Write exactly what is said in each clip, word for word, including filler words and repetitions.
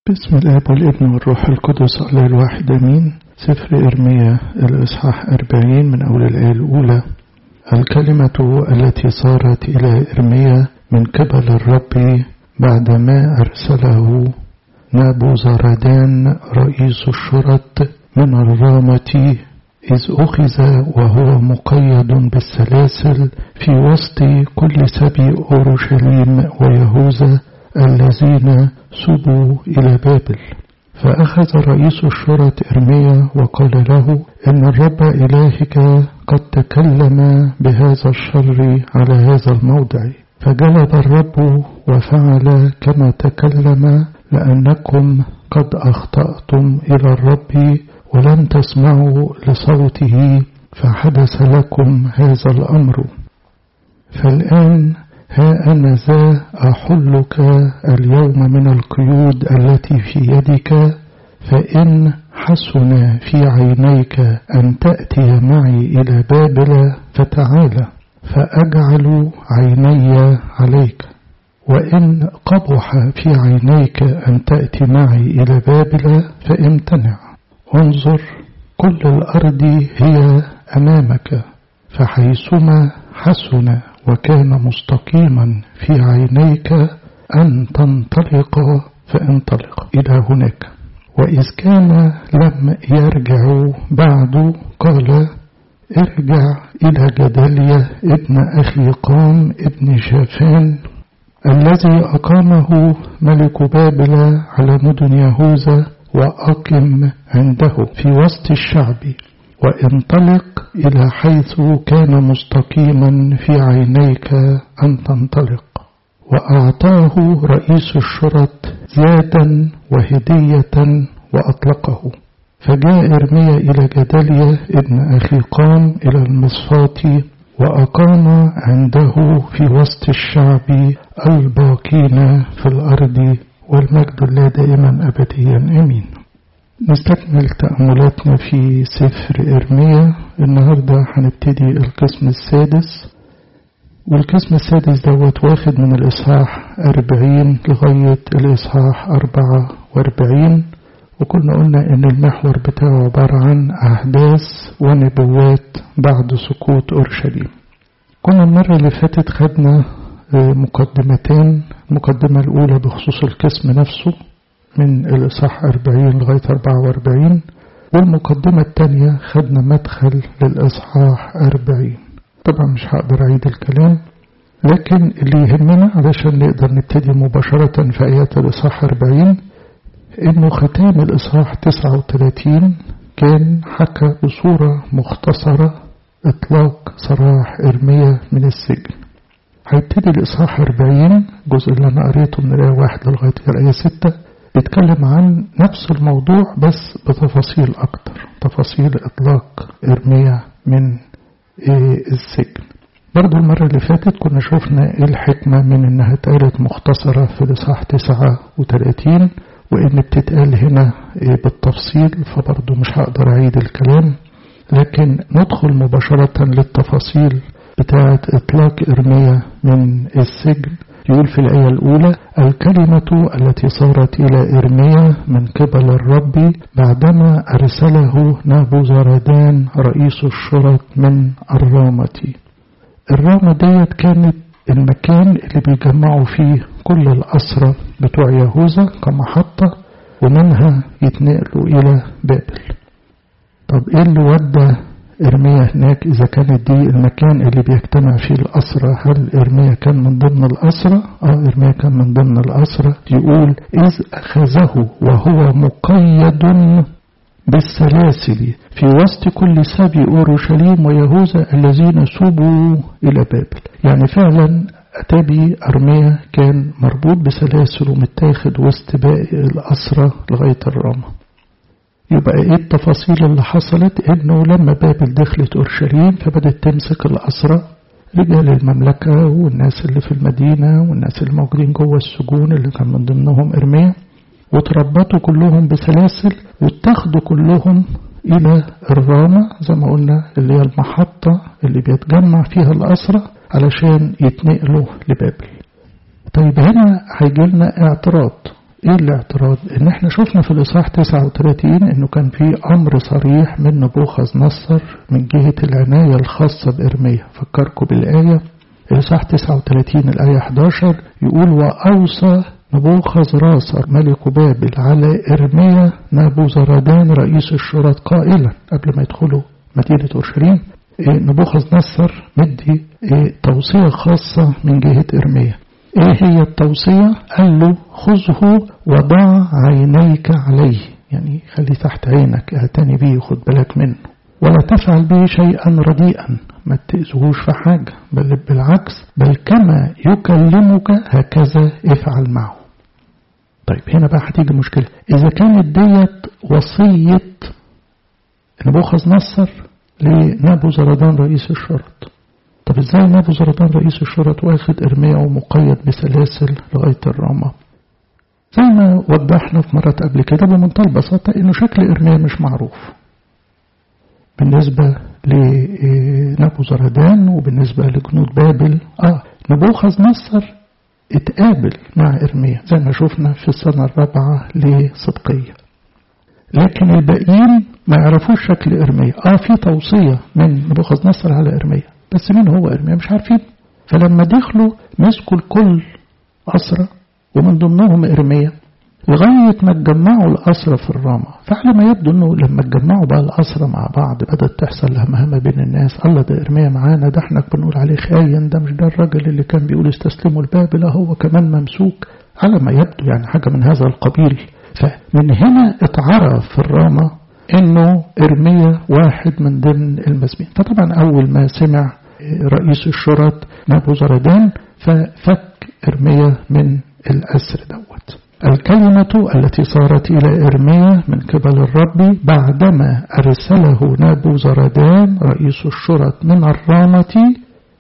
باسم الآب والابن والروح القدس الله الواحد آمين. سفر إرميا الإصحاح أربعين من أول الآية الأولى. الكلمة التي صارت إلى إرميا من قبل الرب بعدما أرسله نابوزردان رئيس الشرط من الرامة، إذ أخذ وهو مقيد بالسلاسل في وسط كل سبي أورشليم ويهوذا الذين سبوا إلى بابل. فأخذ رئيس الشرط إرميا وقال له: إن الرب إلهك قد تكلم بهذا الشر على هذا الموضع. فجلب الرب وفعل كما تكلم، لأنكم قد أخطأتم إلى الرب ولم تسمعوا لصوته، فحدث لكم هذا الأمر. فالآن ها أنا ذا أحلك اليوم من القيود التي في يدك، فإن حسن في عينيك أن تأتي معي إلى بابل فتعالى، فأجعل عيني عليك. وإن قبح في عينيك أن تأتي معي إلى بابل فامتنع. انظر، كل الأرض هي أمامك، فحيثما حسن وكان مستقيما في عينيك أن تنطلق فانطلق إلى هناك. وإذ كان لم يرجع بعد، قال: ارجع إلى جداليا ابن أخي قام ابن شافان الذي أقامه ملك بابل على مدن يهوذا، وأقم عنده في وسط الشعب، وانطلق إلى حيث كان مستقيما في عينيك أن تنطلق. وأعطاه رئيس الشرط زادا وهدية وأطلقه. فجاء إرميا إلى جداليا ابن أخي قام إلى المصفات، وأقام عنده في وسط الشعب الباقين في الأرض، والمجد لله دائما أبديا آمين. نستكمل تأملاتنا في سفر إرميا. النهاردة هنبتدي القسم السادس، والقسم السادس دوت واخد من الإصحاح أربعين لغاية الإصحاح أربعة وأربعين. وكنا قلنا إن المحور بتاعه عبارة عن أحداث ونبوات بعد سقوط أورشليم. كنا المرة اللي فاتت خدنا مقدمتين. المقدمة الأولى بخصوص القسم نفسه من الإصحاح أربعين لغاية أربعة وأربعين، والمقدمة الثانية خدنا مدخل للإصحاح أربعين. طبعا مش هقدر أعيد الكلام، لكن اللي يهمنا علشان نقدر نبتدي مباشرة في آيات الإصحاح أربعين إنه ختام الإصحاح تسعة وثلاثين كان حكى بصورة مختصرة إطلاق سراح إرميا من السجن. هيبتدي الإصحاح أربعين، الجزء اللي أنا قريته من الآية واحد لغاية الآية ستة، يتكلم عن نفس الموضوع بس بتفاصيل أكتر، تفاصيل إطلاق إرميا من السجن. برضو المرة اللي فاتت كنا شوفنا إيه الحكمة من إنها اتقالت مختصرة في الإصحاح تسعة وثلاثين، وإن بتتقال هنا بالتفصيل، فبرضو مش هقدر أعيد الكلام، لكن ندخل مباشرة للتفاصيل بتاعة إطلاق إرميا من السجن. يقول في الآية الأولى: الكلمة التي صارت إلى إرميا من قبل الرب بعدما أرسله نابوزردان رئيس الشرط من الرامة. الرامة ديت كانت المكان اللي بيجمعوا فيه كل الأسرى بتوع يهوذا كمحطة، ومنها يتنقلوا إلى بابل. طب إيه اللي ودى إرميا هناك إذا كانت دي المكان اللي بيجتمع فيه الأسرى؟ هل إرميا كان من ضمن الأسرى؟ آه إرميا كان من ضمن الأسرى. يقول: إذ أخذه وهو مقيد بالسلاسل في وسط كل سبي أورشليم ويهوذا الذين سبوا إلى بابل. يعني فعلا أتابي أرميا كان مربوط بسلاسل ومتاخد وسط باقي الأسرى لغاية الرامة. يبقى ايه التفاصيل اللي حصلت؟ انه لما بابل دخلت اورشليم فبدت تمسك الاسرى، رجال المملكة والناس اللي في المدينة والناس اللي موجودين جوه السجون اللي كان من ضمنهم إرميا، وتربطوا كلهم بسلاسل واتخذوا كلهم إلى الرامة زي ما قلنا، اللي هي المحطة اللي بيتجمع فيها الأسرى علشان يتنقلوا لبابل. طيب هنا هيجي لنا اعتراض، ايه الاعتراض؟ ان احنا شفنا في الاصحاح تسعة وثلاثين انه كان في امر صريح من نبوخذ نصر من جهة العناية الخاصة بإرميا. فكركم بالآية الاصحاح تسعة وثلاثين الآية إحدى عشر يقول وأوصى نبوخذ راسر ملك بابل على إرميا نبوزردان رئيس الشرط قائلا قبل ما يدخلوا مدينة أورشليم نبوخذ نصر مدي توصية خاصة من جهة إرميا. ايه هي التوصية؟ قال له خذه وضع عينيك عليه، يعني خلي تحت عينك اعتني بيه خد بالك منه، ولا تفعل به شيئا رديئا، ما تأذوش في حاجة، بل بالعكس بل كما يكلمك هكذا افعل معه. طيب هنا بقى هتيجي مشكلة، إذا كانت ديت وصية نبوخذ نصر لنبوزردان رئيس الشرط، طب ازاي نبوزردان رئيس الشرط واخد إرميا ومقيد بسلاسل لغاية الرامة؟ زي ما وضحنا في مرات قبل كده بمنتهى البساطة انه شكل إرميا مش معروف بالنسبة لنبوزردان وبالنسبة لجنود بابل. اه نبوخذ نصر اتقابل مع إرميا زي ما شفنا في السنة الرابعة لصدقية، لكن الباقيين ما يعرفوش شكل إرميا. اه في توصية من نبوخذ نصر على إرميا، بس مين هو إرميا مش عارفين. فلما دخلوا مسكوا الكل أسرى ومن ضمنهم إرميا لغاية ما اتجمعوا الأسرى في الرامة. فعلى ما يبدو أنه لما اتجمعوا بقى الأسرى مع بعض بدأت تحصل همهمة بين الناس، الله ده إرميا معانا، ده احنا بنقول عليه خاين، ده مش ده الراجل اللي كان بيقول استسلموا البابل، هو كمان ممسوك، على ما يبدو يعني حاجة من هذا القبيل. فمن هنا اتعرف في الرامة انه إرميا واحد من ضمن المسبين. فطبعا اول ما سمع رئيس الشرط نبوزردان ففك إرميا من الأسر دوت. الكلمة التي صارت إلى إرميا من قبل الرب بعدما أرسله نبوزردان رئيس الشرط من الرامة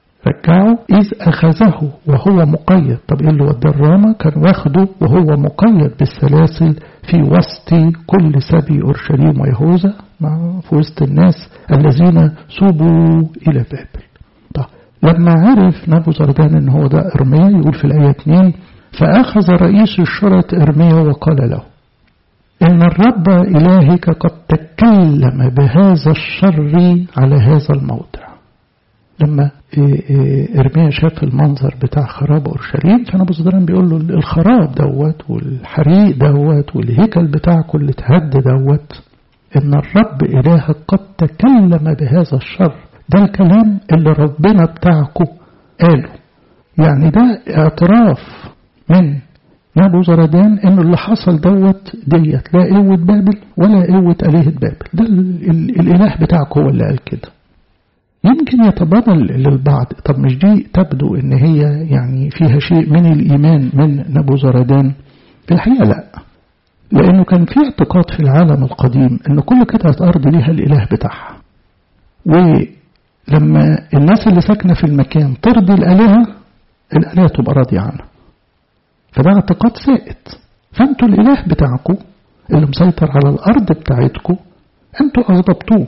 رجعه إذ أخذه وهو مقيد. طب إيه اللي ودى الرامة؟ كان واخده وهو مقيد بالسلاسل في وسط كل سبي أورشليم ويهوذا، في وسط الناس الذين سوبوا إلى بابل. طب لما عرف نبوزردان إن هو ده إرميا يقول في الآية اثنين فأخذ رئيس الشرط إرميا وقال له إن الرب إلهك قد تكلم بهذا الشر على هذا الموضع. لما إرميا شاف المنظر بتاع خراب أورشليم فنبوزردان بيقول له الخراب دوت والحريق دوت والهيكل بتاعكم اللي اتهد دوت إن الرب إلهك قد تكلم بهذا الشر. ده الكلام اللي ربنا بتاعكم قاله، يعني ده اعتراف من نبوزردان إنه اللي حصل دوت ديت لا قوة بابل ولا قوة آلهة بابل، ده الإله بتاعكم هو اللي قال كده. يمكن يتبادل للبعض طب مش دي تبدو إن هي يعني فيها شيء من الإيمان من نبوزردان؟ في الحقيقة لا، لأنه كان في اعتقاد في العالم القديم إن كل قطعة أرض ليها الإله بتاعها، ولما الناس اللي ساكنة في المكان ترضي الآلهة الآلهة تبقى راضية عنها. فده اعتقاد سائد، فأنتوا الإله بتاعكم اللي مسيطر على الأرض بتاعتكم أنتوا أغضبتوه،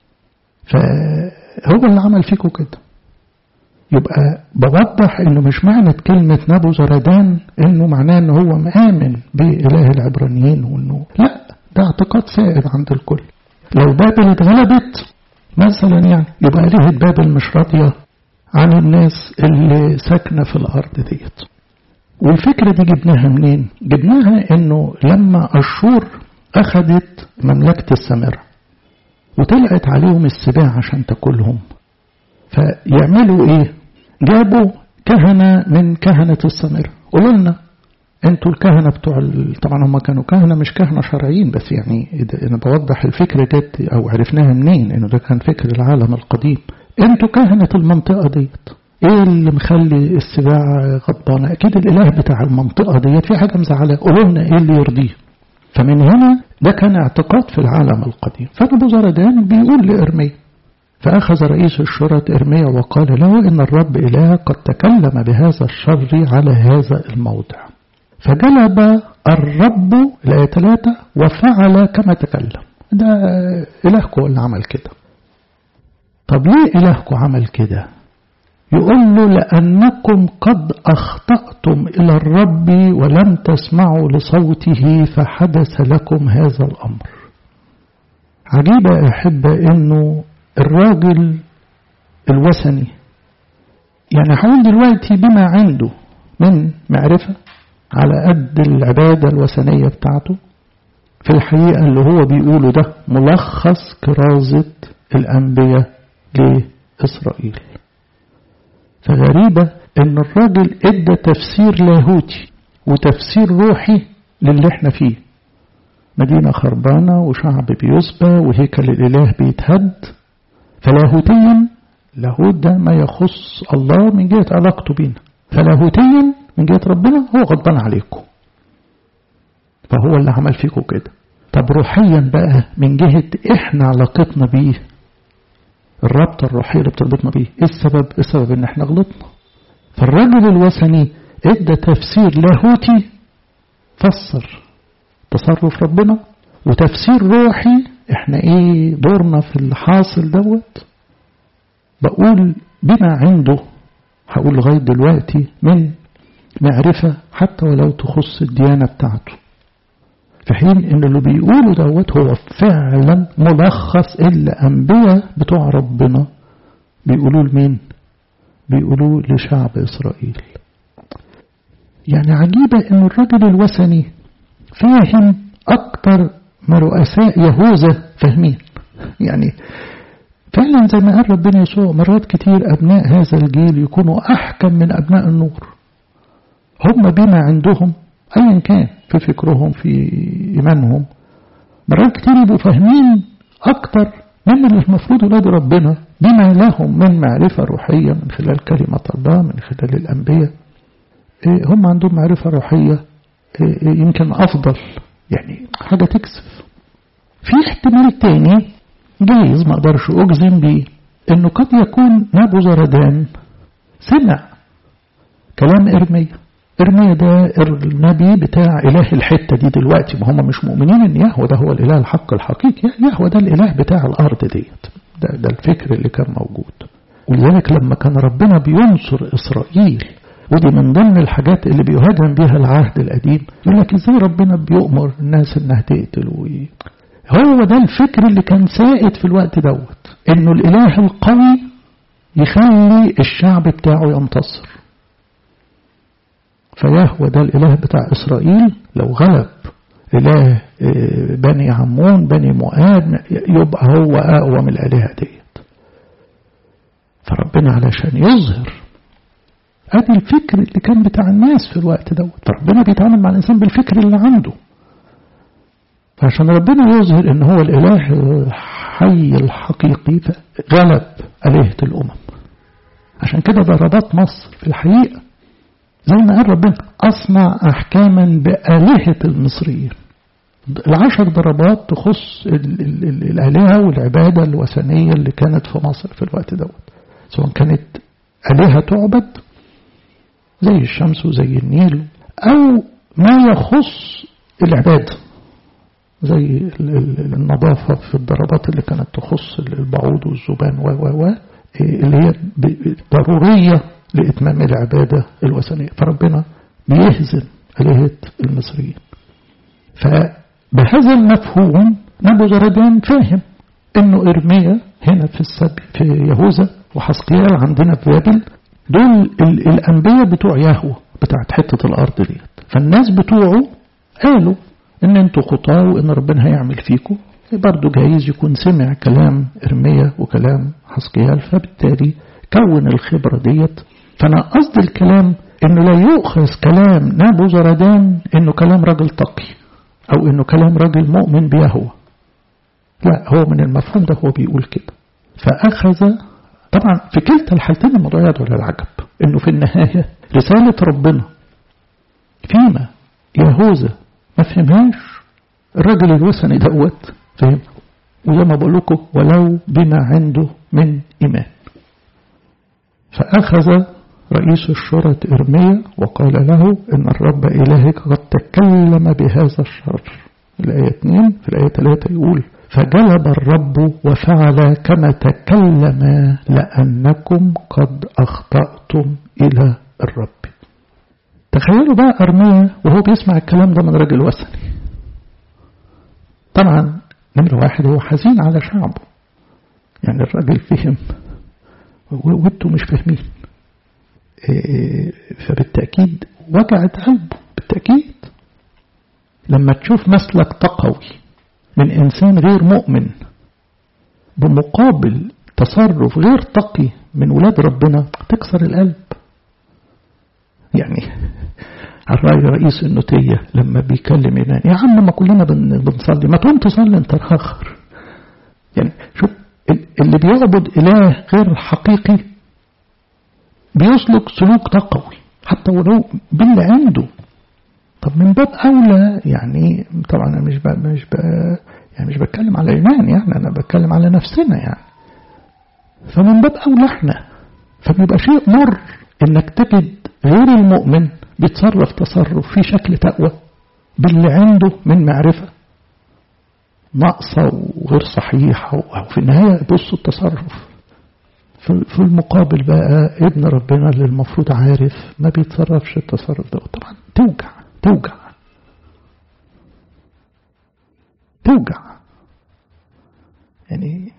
فهو اللي عمل فيكم كده. يبقى بوضح إنه مش معنى كلمة نبوزردان إنه معناه إنه هو مآمن بإله العبرانيين، وإنه لا، ده اعتقاد سائد عند الكل. لو بابل اتغلبت مثلا يعني يبقى آلهة بابل مش راضية عن الناس اللي ساكنة في الأرض ديت. والفكرة دي جبناها منين؟ جبناها إنه لما أشور أخذت مملكة السامرة وطلعت عليهم السباع عشان تاكلهم، فيعملوا إيه؟ جابوا كهنة من كهنة السامرة. قولوا لنا انتوا الكهنة بتوع ال... طبعا هم كانوا كهنة مش كهنة شرعيين، بس يعني انا بوضح الفكرة ديت او عرفناها منين انه ده كان فكر العالم القديم. انتوا كهنة المنطقة ديت، ايه اللي مخلي السباع غضبانة؟ اكيد الاله بتاع المنطقة ديت في حاجة مزعلة، قولوا لنا ايه اللي يرضيه. فمن هنا ده كان اعتقاد في العالم القديم. فنبوزردان بيقول لإرميا فأخذ رئيس الشرط إرميا وقال له إن الرب إله قد تكلم بهذا الشر على هذا الموضع، فجلب الرب الآية ثلاثة وفعل كما تكلم. ده إلهكم اللي عمل كده. طب ليه إلهكم عمل كده؟ يقول له لأنكم قد أخطأتم إلى الرب ولم تسمعوا لصوته فحدث لكم هذا الأمر. عجيبة يا أحبة إنه الراجل الوثني يعني حاول دلوقتي بما عنده من معرفة على قد العبادة الوثنية بتاعته، في الحقيقة اللي هو بيقوله ده ملخص كرازة الأنبياء لإسرائيل. فغريبة إن الراجل إدى تفسير لاهوتي وتفسير روحي للي احنا فيه، مدينة خربانة وشعب بيسبى وهيكل الإله بيتهد. فلاهوتيا لاهوت ده ما يخص الله من جهة علاقته بينا، فلاهوتيا من جهة ربنا هو غضبان عليكم فهو اللي عمل فيكم كده. طب روحيا بقى من جهة احنا علاقتنا بيه، الرابطة الروحية اللي بتربطنا بيه، ايه السبب؟ السبب ان احنا غلطنا. فالرجل الوثني ادى تفسير لاهوتي فسر تصرف ربنا، وتفسير روحي احنا ايه دورنا في الحاصل دوت. بقول بما عنده هقول لغاية دلوقتي من معرفة حتى ولو تخص الديانة بتاعته، في حين ان اللي بيقوله دوت هو فعلا ملخص الأنبياء بتوع ربنا بيقولوا لمين؟ بيقولوا لشعب إسرائيل. يعني عجيبة ان الرجل الوثني فاهم اكتر ما رؤساء يهوذا فاهمين. يعني فعلا زي ما قال ربنا يسوع مرات كتير أبناء هذا الجيل يكونوا أحكم من أبناء النور. هم بما عندهم أيا كان في فكرهم في إيمانهم مرات كتير يبقوا فاهمين أكتر من اللي المفروض ولاد ربنا بما لهم من معرفة روحية من خلال كلمة الله من خلال الأنبياء. هم عندهم معرفة روحية يمكن أفضل، يعني حاجة تكسف. في احتمال تاني جايز ما اقدرش اجزم بيه انه قد يكون نبوزردان سمع كلام ارميا. ارميا ده النبي بتاع اله الحته دي دلوقتي، ما هم مش مؤمنين ان يهوه ده هو الاله الحق الحقيقي، يهوه ده الاله بتاع الارض ديت. ده, ده الفكر اللي كان موجود. ولذلك لما كان ربنا بينصر اسرائيل، ودي من ضمن الحاجات اللي بيهاجم بيها العهد القديم، يقول لك ازاي ربنا بيؤمر الناس انها تقتل وي هو ده الفكر اللي كان سائد في الوقت دوت، انه الاله القوي يخلي الشعب بتاعه ينتصر. فيهوه ده الاله بتاع اسرائيل لو غلب اله بني عمون بني مؤاب يبقى هو اقوى من الالهه ديت. فربنا علشان يظهر ادي الفكر اللي كان بتاع الناس في الوقت دوت، فربنا بيتعامل مع الانسان بالفكر اللي عنده. فعشان ربنا يظهر ان هو الاله الحي الحقيقي غلب آلهة الامم. عشان كده ضربات مصر في الحقيقة زي ما قال ربنا اصنع احكاما بآلهة المصريين. العشر ضربات تخص ال ال ال الآلهة والعبادة الوثنية اللي كانت في مصر في الوقت دوت، سواء كانت آلهة تعبد زي الشمس وزي النيل، او ما يخص العبادة زي النظافة في الضربات اللي كانت تخص البعوض والذبان و و و اللي هي ضرورية لإتمام العبادة الوثنية. فربنا بيهزم آلهة المصريين. فبهذا المفهوم نبوزردان فاهم إنه إرميا هنا في السبي في يهوذا وحسقيال عندنا في بابل دول الأنبياء بتوع يهوه بتاعت حتة الأرض ديت. فالناس بتوعه قالوا ان انتوا خطاه وان ربنا هيعمل فيكم. برضو جايز يكون سمع كلام ارميا وكلام حسقيال فبالتالي كون الخبرة ديت. فانا قصد الكلام انه لا يؤخذ كلام نبوزردان انه كلام راجل تقي او انه كلام راجل مؤمن بيهوه، لا هو من المفهوم ده هو بيقول كده. فاخذ طبعا في كلتا الحالتين الموضوع يدعو للعجب انه في النهاية رسالة ربنا فيما يهوذا ما فهمهاش الراجل الوثني دوت فهم، وزي ما بقول لكم ولو بما عنده من إيمان. فأخذ رئيس الشرطة إرميا وقال له إن الرب إلهك قد تكلم بهذا الشر. الآية اثنين في الآية ثلاثة يقول فجلب الرب وفعل كما تكلم لأنكم قد أخطأتم إلى الرب. تخيلوا بقى أرميا وهو بيسمع الكلام ده من رجل وثني. طبعا نمرة واحد هو حزين على شعبه، يعني الراجل فهم وانتوا مش فاهمين، فبالتأكيد وجعت قلبه بالتأكيد. لما تشوف مسلك تقوي من إنسان غير مؤمن بمقابل تصرف غير تقي من ولاد ربنا تكسر القلب. يعني الرأي رئيس النوتية لما بيكلم إيمان، يا عم ما كلنا بنصلي، ما تقوم تصلي انت آخر. يعني شوف اللي بيعبد إله غير حقيقي بيسلك سلوك تقوي حتى ولو باللي عنده. طب من باب أولى، يعني طبعا أنا مش بقى مش بقى يعني مش بتكلم على إيمان، يعني أنا بتكلم على نفسنا يعني. فمن باب أولى إحنا، فبيبقى شيء مر إنك تجد غير المؤمن بيتصرف تصرف في شكل تقوى باللي عنده من معرفة ناقصة وغير صحيحة، وفي النهاية بصوا التصرف. في المقابل بقى ابن ربنا اللي المفروض عارف ما بيتصرفش التصرف ده. طبعا توجع توجع توجع. يعني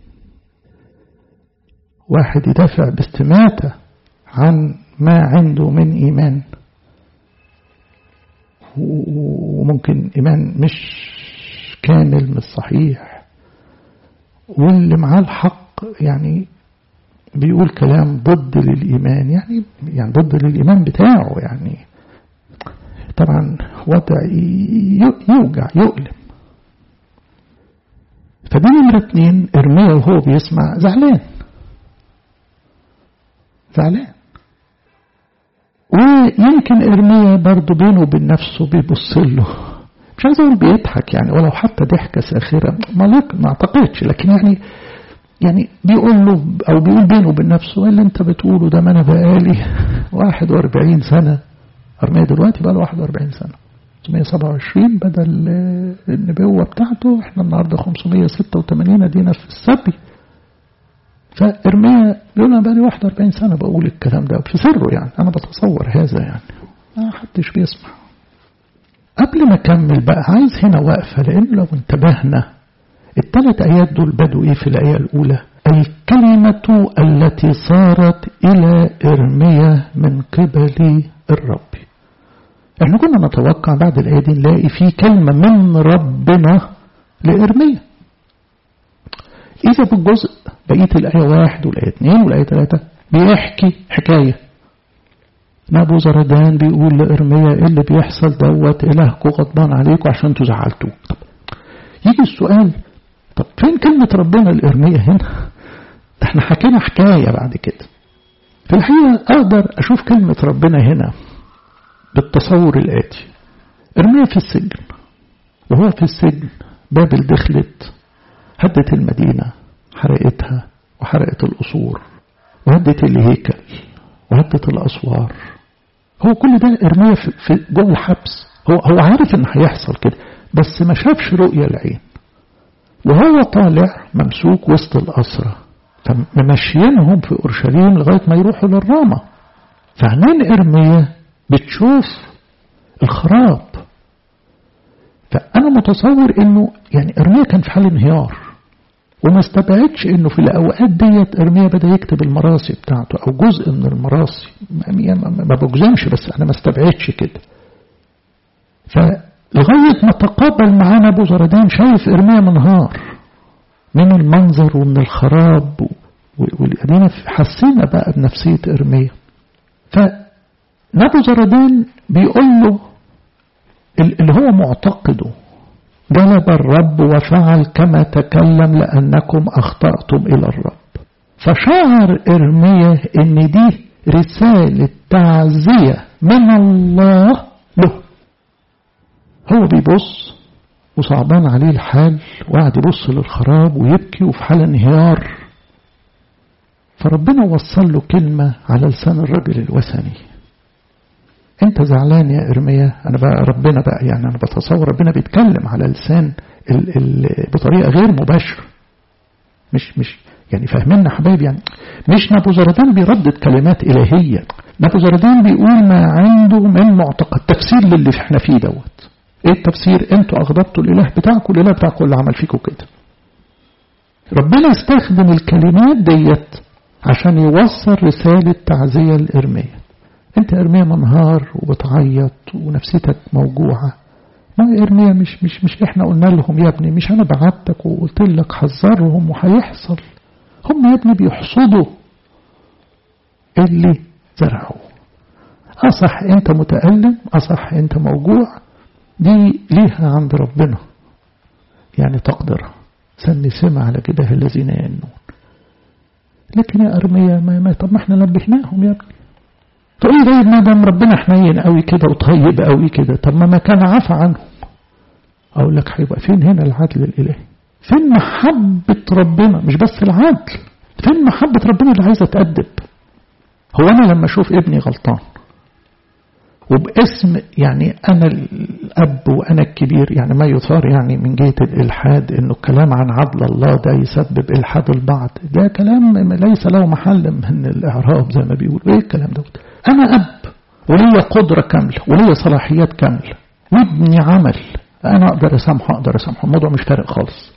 واحد يدافع باستماتة عن ما عنده من إيمان، وممكن إيمان مش كامل مش صحيح، واللي معاه الحق يعني بيقول كلام ضد للإيمان، يعني يعني ضد للإيمان بتاعه. يعني طبعا وضع يوجع يؤلم. فدي نمرة اتنين، إرميا وهو بيسمع زعلان زعلان. ويمكن إرميا برضو بينه وبين نفسه بيبص له، مش عايز أقول بيضحك يعني، ولو حتى ضحكة ساخرة ما ما أعتقدش، لكن يعني يعني بيقول له أو بيقول بينه وبين نفسه اللي أنت بتقوله ده ما أنا بقالي واحد واربعين سنة. أرميا دلوقتي بقى له واحد واربعين سنة، خمسمية وسبعة وعشرين بدل النبوة بتاعته، احنا النهاردة خمسمية وستة وثمانين ادينا في السبي. فإرميا بيقول أنا بقى لي واحد واربعين سنة بقول الكلام ده في سره، يعني أنا بتصور هذا، يعني ما حدش بيسمع. قبل ما أكمل بقى عايز هنا وقفة، لأن لو انتبهنا الثلاث آيات دول بدوا إيه في الآية الأولى؟ الكلمة التي صارت إلى إرميا من قبل الرب. احنا كنا نتوقع بعد الآية دي نلاقي في كلمة من ربنا لإرميا. إذا بالجزء بقية الآية واحد والآية اثنين والآية ثلاثة بيحكي حكاية. نبوزردان بيقول لإرميا إيه اللي بيحصل دوت، إلهكم غضبان عليكم عشان تزعلتوه. طب يجي السؤال، طب فين كلمة ربنا لإرميا هنا؟ احنا حكينا حكاية بعد كده. في الحقيقة أقدر أشوف كلمة ربنا هنا بالتصور الآتي. إرميا في السجن، وهو في السجن بابل دخلت هدت المدينة، حرقتها وحرقت القصور وهدت الهيكل وهدت الأسوار. هو كل ده إرميا في جوه الحبس، هو هو عارف إن هيحصل كده، بس ما شافش رؤية العين. وهو طالع ممسوك وسط الأسرة، فممشيينهم في أورشليم لغاية ما يروحوا للرامة. فعنان إرميا بتشوف الخراب. فأنا متصور إنه يعني إرميا كان في حال انهيار، وما استبعدش إنه في الأوقات ديت إرميا بدأ يكتب المراسي بتاعته أو جزء من المراسي. ما بجزمش، بس أنا ما استبعدش كده. فلغاية ما تقابل معانا نبوزردان شايف إرميا منهار من المنظر ومن الخراب، والأدينا حسينا بقى بنفسية إرميا. فنبوزردان بيقول له اللي هو معتقده، جلب الرب وفعل كما تكلم لأنكم أخطأتم إلى الرب. فشعر إرميا إن دي رسالة تعزية من الله له. هو بيبص وصعبان عليه الحال، وقعد يبص للخراب ويبكي وفي حال انهيار. فربنا وصل له كلمة على لسان الرجل الوثني. انت زعلان يا إرميا؟ انا بقى ربنا بقى يعني انا بتصور ربنا بيتكلم على لسان ال ال بطريقة غير مباشرة. مش مش يعني فاهميننا حبايبي، يعني مش نبوزردان بيردد كلمات إلهية، نبوزردان بيقول ما عنده من معتقد تفسير للي احنا فيه دوت. ايه التفسير؟ انتوا اغضبتوا الاله بتاعكم، الاله بتاعكم اللي عمل فيكم كده. ربنا استخدم الكلمات ديت عشان يوصل رسالة تعزية لإرميا. انت إرميا منهار وبتعيط ونفسيتك موجوعة. ما إرميا مش مش مش احنا قلنا لهم يا ابني، مش انا بعتك وقلت لك حذرهم وهيحصل. هم يا ابني بيحصدوا اللي زرعوه. اصح انت متألم، اصح انت موجوع، دي ليها عند ربنا يعني تقدرها. سمي سمع على جباه الذين ينون. لكن يا أرميا ما, ما طب ما احنا نبهناهم يا ابني. تقول لي طيب ما دام ربنا حنين قوي كده وطيب قوي كده، طب ما ما كان عفى عنهم. اقول لك هيبقى فين هنا العدل الالهي؟ فين محبة ربنا؟ مش بس العدل، فين محبة ربنا اللي عايزة تأدب؟ هو انا لما اشوف ابني غلطان وباسم يعني أنا الأب وأنا الكبير، يعني ما يثار يعني من جهة الإلحاد إنه الكلام عن عدل الله ده يسبب إلحاد البعض، ده كلام ليس له محل من الإعراب زي ما بيقول. إيه الكلام ده؟ أنا أب ولي قدرة كاملة ولي صلاحيات كاملة وابني عمل، أنا أقدر أسامحه أقدر أسامحه، الموضوع مش فارق خالص.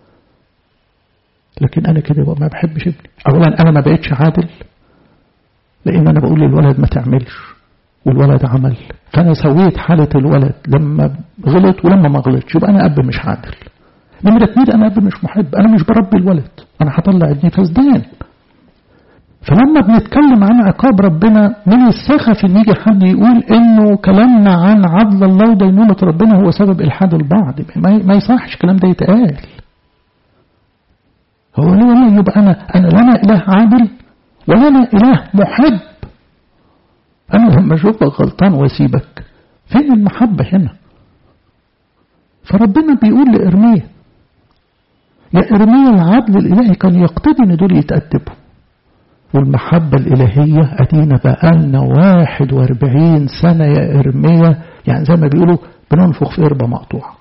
لكن أنا كده ما بحبش ابني. أولا أنا ما بقيتش عادل، لأن أنا بقول للولد ما تعملش والولد عمل، فأنا سويت حالة الولد لما غلط ولما ما غلطش، يبقى أنا أب مش عادل. نمرة اتنين أنا أب مش محب، أنا مش بربي الولد، أنا هطلع ابني فسدان. فلما بنتكلم عن عقاب ربنا من السخف إن يجي حد يقول إنه كلامنا عن عدل الله ودينونة ربنا هو سبب إلحاد البعض، ما يصحش الكلام ده يتقال. هو ليه يبقى أنا أنا لا أنا إله عادل ولا أنا إله محب؟ أنا لما أشوفك غلطان وأسيبك، فين المحبة هنا؟ فربنا بيقول لإرميا يا إرميا العدل الإلهي كان يقتضي إن دول يتأدبوا، والمحبة الإلهية أدينا بقالنا واحد واربعين سنة يا إرميا، يعني زي ما بيقولوا بننفخ في قربة مقطوعة.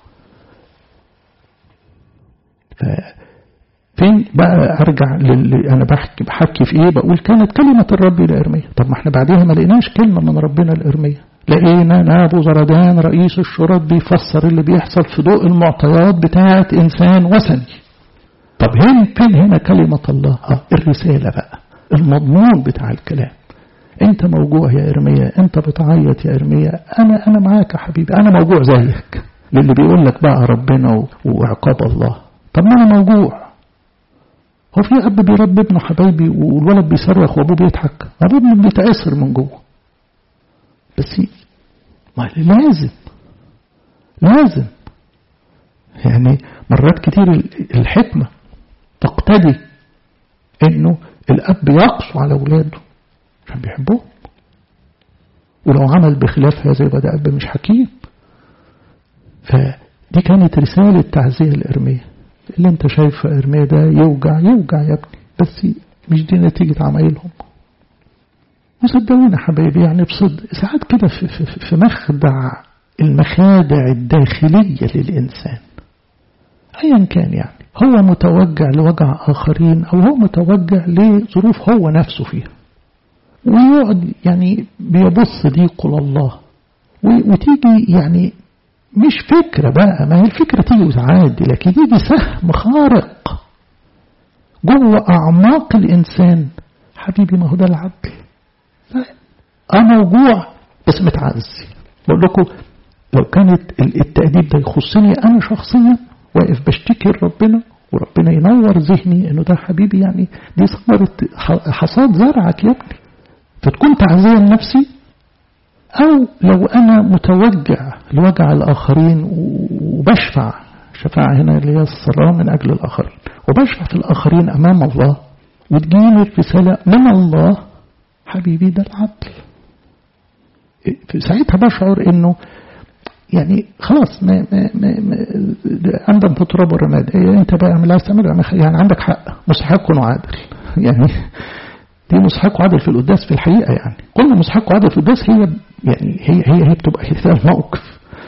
فين بقى أرجع للي أنا بحكي بحكي في إيه؟ بقول كانت كلمة الرب لإرميا. طب ما إحنا بعدها ما لقيناش كلمة من ربنا لإرميا، لقينا نبوزردان رئيس الشرط بيفسر اللي بيحصل في ضوء المعطيات بتاعة إنسان وثني. طب هنا فين هنا كلمة الله؟ آه الرسالة بقى، المضمون بتاع الكلام. أنت موجوع يا إرميا، أنت بتعيط يا إرميا، أنا أنا معاك يا حبيبي، أنا موجوع زيك. للي بيقول لك بقى ربنا وعقاب الله، طب ما أنا موجوع. هو في أب بيربي ابنه حبايبي والولد بيصرخ وأبوه بيضحك؟ أبوه ابنه بيتأثر من جوه. بس ما لازم لازم يعني مرات كتير الحكمة تقتضي إنه الأب يقسو على أولاده عشان بيحبوه، ولو عمل بخلاف هذا يبقى ده أب مش حكيم. فدي كانت رسالة تعزية لإرميا. اللي انت شايف إرميا ده يوجع يوجع يا ابني، بس مش دي نتيجة عمايلهم. وصدقونا حبايبي يعني بصدق ساعات كده في, في, في مخدع المخادع الداخلية للإنسان أيا كان، يعني هو متوجع لوجع آخرين أو هو متوجع لظروف هو نفسه فيها، ويقعد يعني بيبص ضيقه لله، وتيجي يعني مش فكرة بقى، ما هي الفكرة تيجي وتعادي، لكن يجي سهم خارق جوه أعماق الإنسان. حبيبي ما هو ده العدل. أنا موجوع بس متعزي. بقول لكم لو كانت التأديب ده يخصني أنا شخصيا، واقف بشتكي لربنا وربنا ينور ذهني إنه ده حبيبي يعني دي ثمرة حصاد زرعك يا ابني، فتكون تعزية لنفسي. أو لو أنا متوجع لوجع الآخرين وبشفع شفاعة هنا اللي هي الصلاة من أجل الآخرين، وبشفع في الآخرين أمام الله، وتجيني الرسالة من الله، حبيبي ده العدل. في ساعتها بشعر إنه يعني خلاص ما ما ما, ما عندك تراب الرماد، إيه أنت بقى عمل استمر يعني عندك حق، مستحق وعادل. يعني دي مستحق وعادل في القداس في الحقيقة، يعني كل مستحق وعادل في القداس هي يعني هي هي هي بتبقى كده الموقف.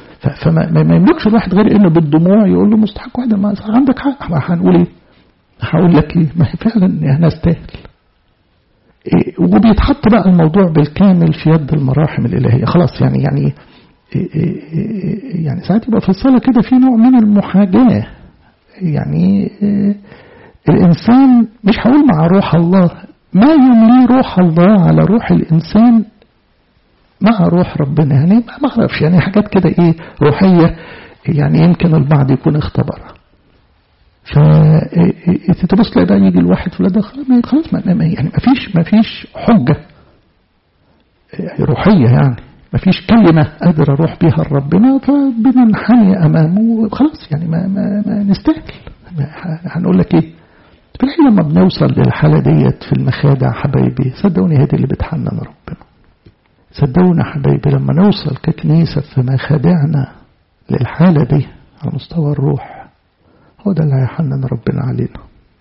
فما ما يملكش الواحد غير انه بالدموع يقول له مستحق واحد. ما عندك حق، ما هنقول ايه؟ هقول لك ايه؟ ما هي فعلا نستاهل. إيه وبيتحط بقى الموضوع بالكامل في يد المراحم الالهيه. خلاص يعني يعني إيه إيه يعني ساعات يبقى في الصلاه كده في نوع من المحاجاه. يعني إيه الانسان مش هقول مع روح الله، ما يملي روح الله على روح الانسان مع روح ربنا. يعني ما اعرفش، يعني حاجات كده ايه روحيه، يعني يمكن البعض يكون اختبرها. فتبص تلاقي بقى يجي الواحد في الاداء خلاص ما يعني ما فيش ما فيش حجه روحيه، يعني ما فيش كلمه قادر اروح بيها لربنا، فبننحني امامه خلاص. يعني ما ما, ما نستاهل. هنقول لك ايه؟ في الحقيقه لما بنوصل للحاله ديت في المخادع حبايبي، صدقوني هي دي اللي بتحنن ربنا. صدقونا حبايبي لما نوصل ككنيسة في مخادعنا للحالة دي على مستوى الروح، هو ده اللي هيحنن ربنا علينا.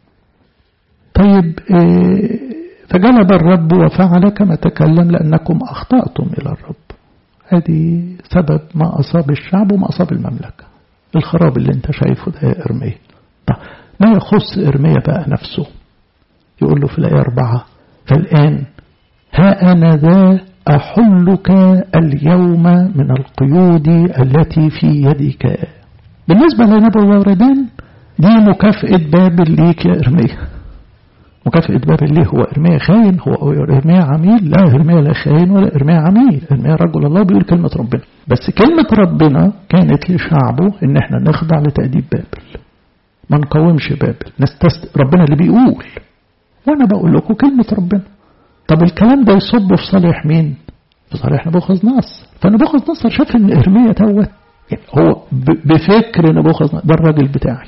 طيب إيه فجلب الرب وفعل كما تكلم لأنكم أخطأتم إلى الرب. هذه سبب ما أصاب الشعب وما أصاب المملكة، الخراب اللي انت شايفه ده يا إرميا. طيب ما يخص إرميا بقى نفسه، يقول له في الآية أربعة فالآن ها أنا ذا أحلك اليوم من القيود التي في يدك. بالنسبة لنبوذردان دي مكافأة بابل ليك يا إرميا. مكافأة بابل ليه؟ هو إرميا خاين؟ هو إرميا عميل؟ لا، إرميا لا خاين ولا إرميا عميل. إرميا رجل الله بيقول كلمة ربنا، بس كلمة ربنا كانت لشعبه إن احنا نخضع لتأديب بابل، ما نقاومش بابل، نستست ربنا اللي بيقول، وأنا بقول لكم كلمة ربنا. طب الكلام ده يصب في صالح مين؟ في صالح نبوخذ نصر. فنبوخذ نصر شاف ان إرميا دوت يعني هو بفكر نبوخذ نصر ده الراجل بتاعي.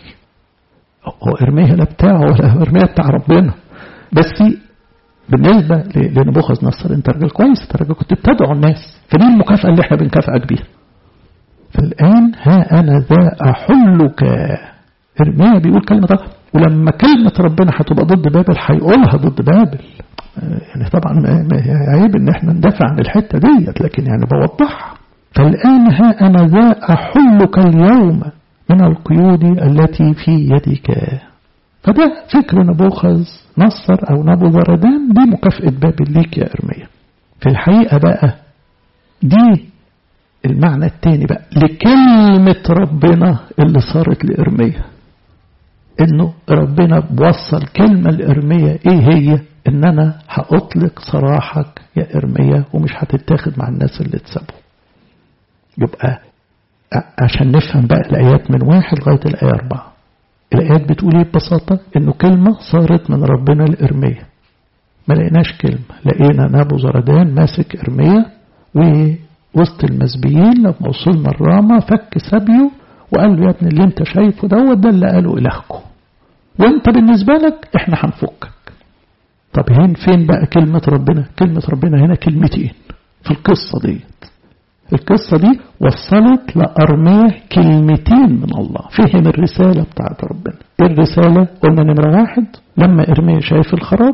هو إرميا لا بتاعه ولا إرميا بتاع ربنا، بس بالنسبة لنبوخذ نصر انت راجل كويس، انت راجل كنت بتدعو الناس، فدي المكافأة اللي احنا بنكافئك بيها. فالآن ها أنا ذا أحلك. إرميا بيقول كلمة ربنا، ولما كلمة ربنا هتبقى ضد بابل هيقولها ضد بابل. يعني طبعا عيب ان احنا ندافع عن الحتة ديت، لكن يعني بوضحها. فالآن ها أنا ذا أحلك اليوم من القيود التي في يدك. فده فكر نبوخذ نصر أو نبوذردان، دي مكافأة بابل ليك يا إرميا. في الحقيقة بقى دي المعنى التاني بقى لكلمة ربنا اللي صارت لإرميا، إنه ربنا بوصل كلمة لإرميا إيه هي؟ إن أنا هأطلق سراحك يا إرميا ومش هتتاخد مع الناس اللي تسابوا. يبقى عشان نفهم بقى الآيات من واحد لغاية الآية أربعة، الآيات بتقول إيه ببساطة؟ إنه كلمة صارت من ربنا لإرميا. ما لقيناش كلمة، لقينا نبوذردان ماسك إرميا ووسط المسبيين لما وصلنا الرامة فك سبيه وقال له يا ابن اللي انت شايفه دوت ده اللي قاله إلهكم، وانت بالنسبة لك احنا هنفكك. طب هين فين بقى كلمة ربنا؟ كلمة ربنا هنا كلمتين في القصة دي. القصة دي وصلت لأرميا كلمتين من الله، فهم الرسالة بتاعت ربنا. الرسالة قلنا نمرة واحد لما إرميا شايف الخراب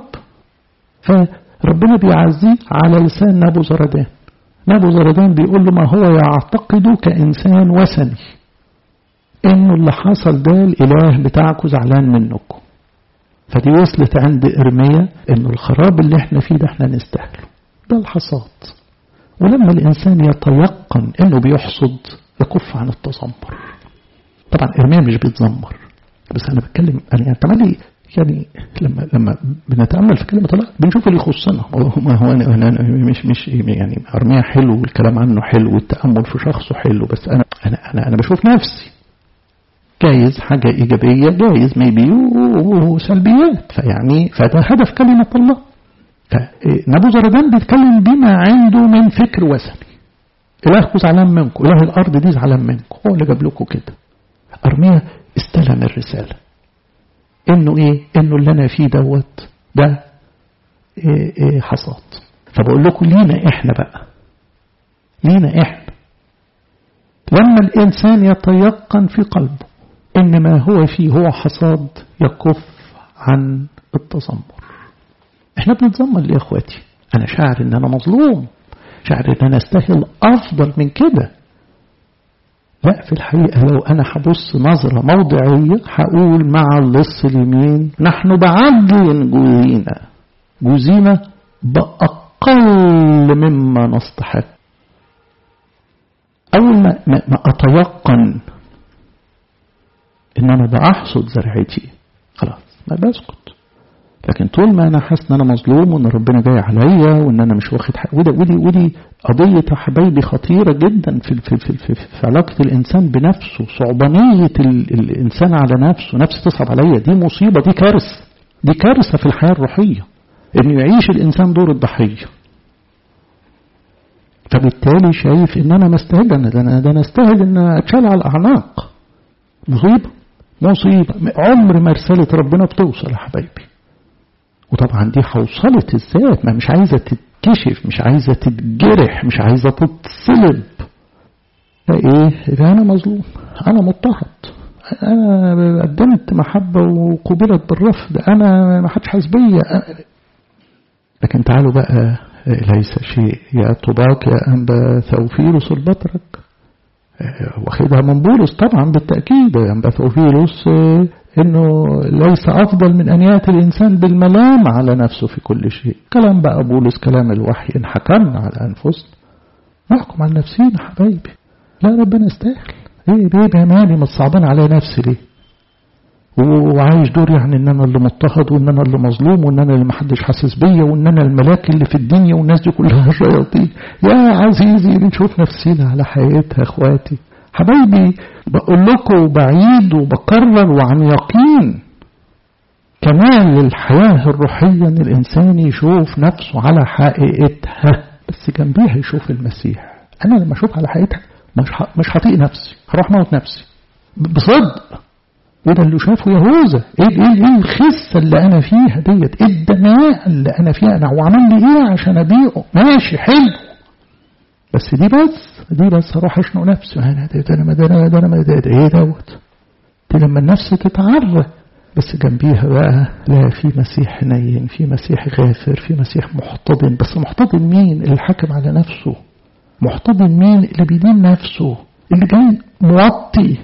فربنا بيعزيه على لسان نبوذردان. نبوذردان بيقول له ما هو يعتقد كإنسان وثني إنه اللي حصل ده الإله بتاعكم زعلان منكم. فدي وصلت عند إرميا إنه الخراب اللي احنا فيه ده احنا نستاهله، ده الحصاد. ولما الإنسان يتيقن إنه بيحصد يكف عن التذمر. طبعا إرميا مش بيتذمر، بس أنا بتكلم أنا يعني تملي يعني لما لما بنتأمل في كلمة الله بنشوف اللي يخصنا. ما هو أنا, أنا مش مش يعني إرميا حلو والكلام عنه حلو والتأمل في شخصه حلو، بس أنا أنا أنا, أنا بشوف نفسي جايز حاجة إيجابية، جايز ميبي وسلبيات. فيعني فده هدف كلمة الله. فنبوذردان بيتكلم بما عنده من فكر وثني، إلهكم زعلان منكم، إله الأرض دي زعلان منكم، هو اللي جاب لكم كده. أرميا استلم الرسالة إنه إيه؟ إنه اللي أنا فيه دوت ده إيه إيه حصاد. فبقول لكم لينا إحنا بقى، لينا إحنا لما الإنسان يتيقن في قلبه إن ما هو فيه هو حصاد يكف عن التذمر. احنا بنتذمر ليه يا اخواتي؟ انا شاعر ان انا مظلوم، شاعر ان انا استاهل افضل من كده، لا، في الحقيقة لو أنا هبص نظرة موضعية هقول مع اللص اليمين نحن بعدل جوزينا جوزينا بأقل مما نستحق. أول ما, ما, ما أتيقن إن أنا بأحصد زرعتي خلاص ما بسكت. لكن طول ما أنا حاسس إن أنا مظلوم وإن ربنا جاي عليا وإن أنا مش واخد حق، وده ودي ودي قضية يا حبايبي خطيرة جدا في في في في, في علاقة الإنسان بنفسه، صعبانية الإنسان على نفسه، نفسي تصعب عليا، دي مصيبة، دي كارثة، دي كارثة في الحياة الروحية إنه يعيش الإنسان دور الضحية. فبالتالي شايف إن أنا مستهل، أنا ده أنا ده أنا أستاهل إن أتشال على الأعناق. مصيبة مصيبة، عمر ما رسالة ربنا بتوصل يا حبايبي. وطبعا دي حوصلت الذات، ما مش عايزة تتكشف، مش عايزة تتجرح، مش عايزة تتصلب. ايه ده انا مظلوم، انا مضطهد، انا قدمت محبة وقبلت بالرفض، انا ما حدش حاسس بيا. لكن تعالوا بقى، ليس شيء يا طباق يا أنبا ثوفيلوس البطرك، واخدها من بولس طبعا بالتأكيد. أنبا ثوفيلوس إنه ليس أفضل من أن يأتي الإنسان بالملام على نفسه في كل شيء. كلام بقى بولس كلام الوحي، إن حكمنا على أنفسنا نحكم على نفسينا حبايبي. لا ربنا يستاهل. إيه بيه بيماني ما تصعبان على نفسي ليه؟ وعايش دور يعني إن أنا اللي مضطهد وإن أنا اللي مظلوم وإن أنا اللي محدش حاسس بيا وإن أنا الملاك اللي في الدنيا والناس دي كلها شياطين. يا عزيزي بنشوف نفسنا على حقيقتها إخواتي حبايبي. بقول لكم بعيد وبكرر وعن يقين كمان للحياة الروحية ان الانسان يشوف نفسه على حقيقتها، بس جنبيها يشوف المسيح. انا لما اشوف على حقيقتها مش مش هطيق نفسي، هروح موت نفسي بصدق. وده اللي شافه يهوذا، ايه ايه الخسه اللي انا فيها ديت، ايه الدناءه اللي انا فيها، انا هو عمل لي ايه عشان ابيعه؟ ماشي حلو، بس دي بس دي بس هروح اشنق نفسي. انا ده انا ده انا ده انا ده ايه دوت. دي لما النفس تتعرى، بس جنبيها بقى لا، في مسيح حنين، في مسيح غافر، في مسيح محتضن. بس محتضن مين؟ اللي حاكم على نفسه. محتضن مين؟ اللي بيدين نفسه، اللي جاي موطي.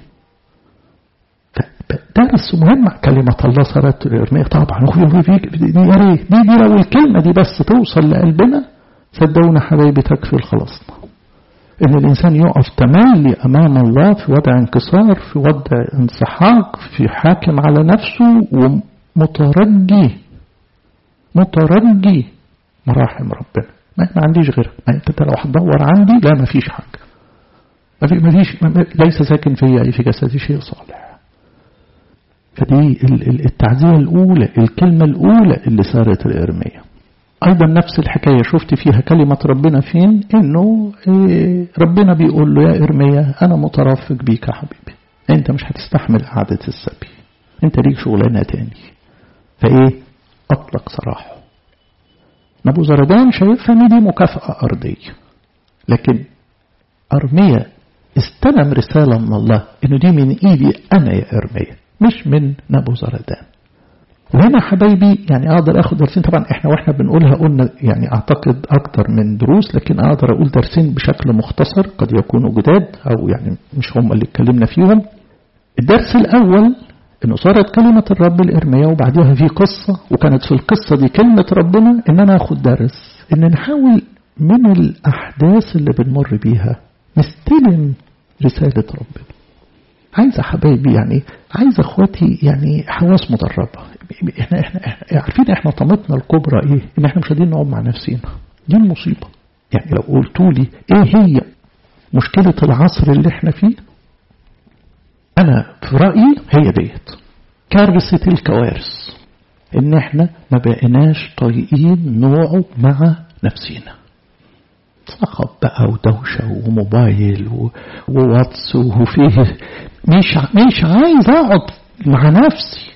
درس مهم. كلمة الله صارت الإرمية طبعا دي يا ريت دي, دي لو الكلمة دي بس توصل لقلبنا صدقونا حبايبي تكفي الخلاصنا. إن الإنسان يقف تملي أمام الله في وضع انكسار، في وضع انسحاق، في حاكم على نفسه ومترجي مترجي مراحم ربنا. ما, ما عنديش غيرها. ما أنت لو هتدور عندي لا ما فيش حاجة، ما, في ما فيش ما ليس ساكن فيا أي في جسدي شيء صالح. فدي التعزية الأولى، الكلمة الأولى اللي صارت الإرمية. أيضا نفس الحكاية شفت فيها كلمة ربنا فين؟ إنه إيه ربنا بيقول له يا إرميا أنا مترفق بيك يا حبيبي، أنت مش هتستحمل قعدة السبي، أنت ليك شغلانة تاني. فإيه؟ أطلق سراحه. نبوزردان شايفها إن دي مكافأة أرضية، لكن أرميا استلم رسالة من الله إنه دي من إيدي أنا يا إرميا، مش من نبوزردان. وهنا حبايبي يعني أقدر أخذ درسين. طبعا إحنا وإحنا بنقولها قلنا يعني أعتقد أكتر من دروس، لكن أقدر أقول درسين بشكل مختصر قد يكونوا جداد أو يعني مش هم اللي اتكلمنا فيهم. الدرس الأول إنه صارت كلمة الرب الإرميا وبعدها في قصة، وكانت في القصة دي كلمة ربنا. إن أنا أخذ درس إن نحاول من الأحداث اللي بنمر بيها نستلم رسالة ربنا. عايز حبايبي يعني عايز اخواتي يعني حواس مدربة. احنا احنا, احنا عارفين احنا طمتنا الكبرى ايه؟ ان احنا مش قادرين نقعد مع نفسينا. دي المصيبة. يعني لو قلتوا لي ايه هي مشكلة العصر اللي احنا فيه، انا في رأيي هي ديت كارثة الكوارث، ان احنا ما بقيناش طايقين نقعد مع نفسينا. صخب بقى ودوشة وموبايل وواتس وفيه مش مش عايز اقعد مع نفسي.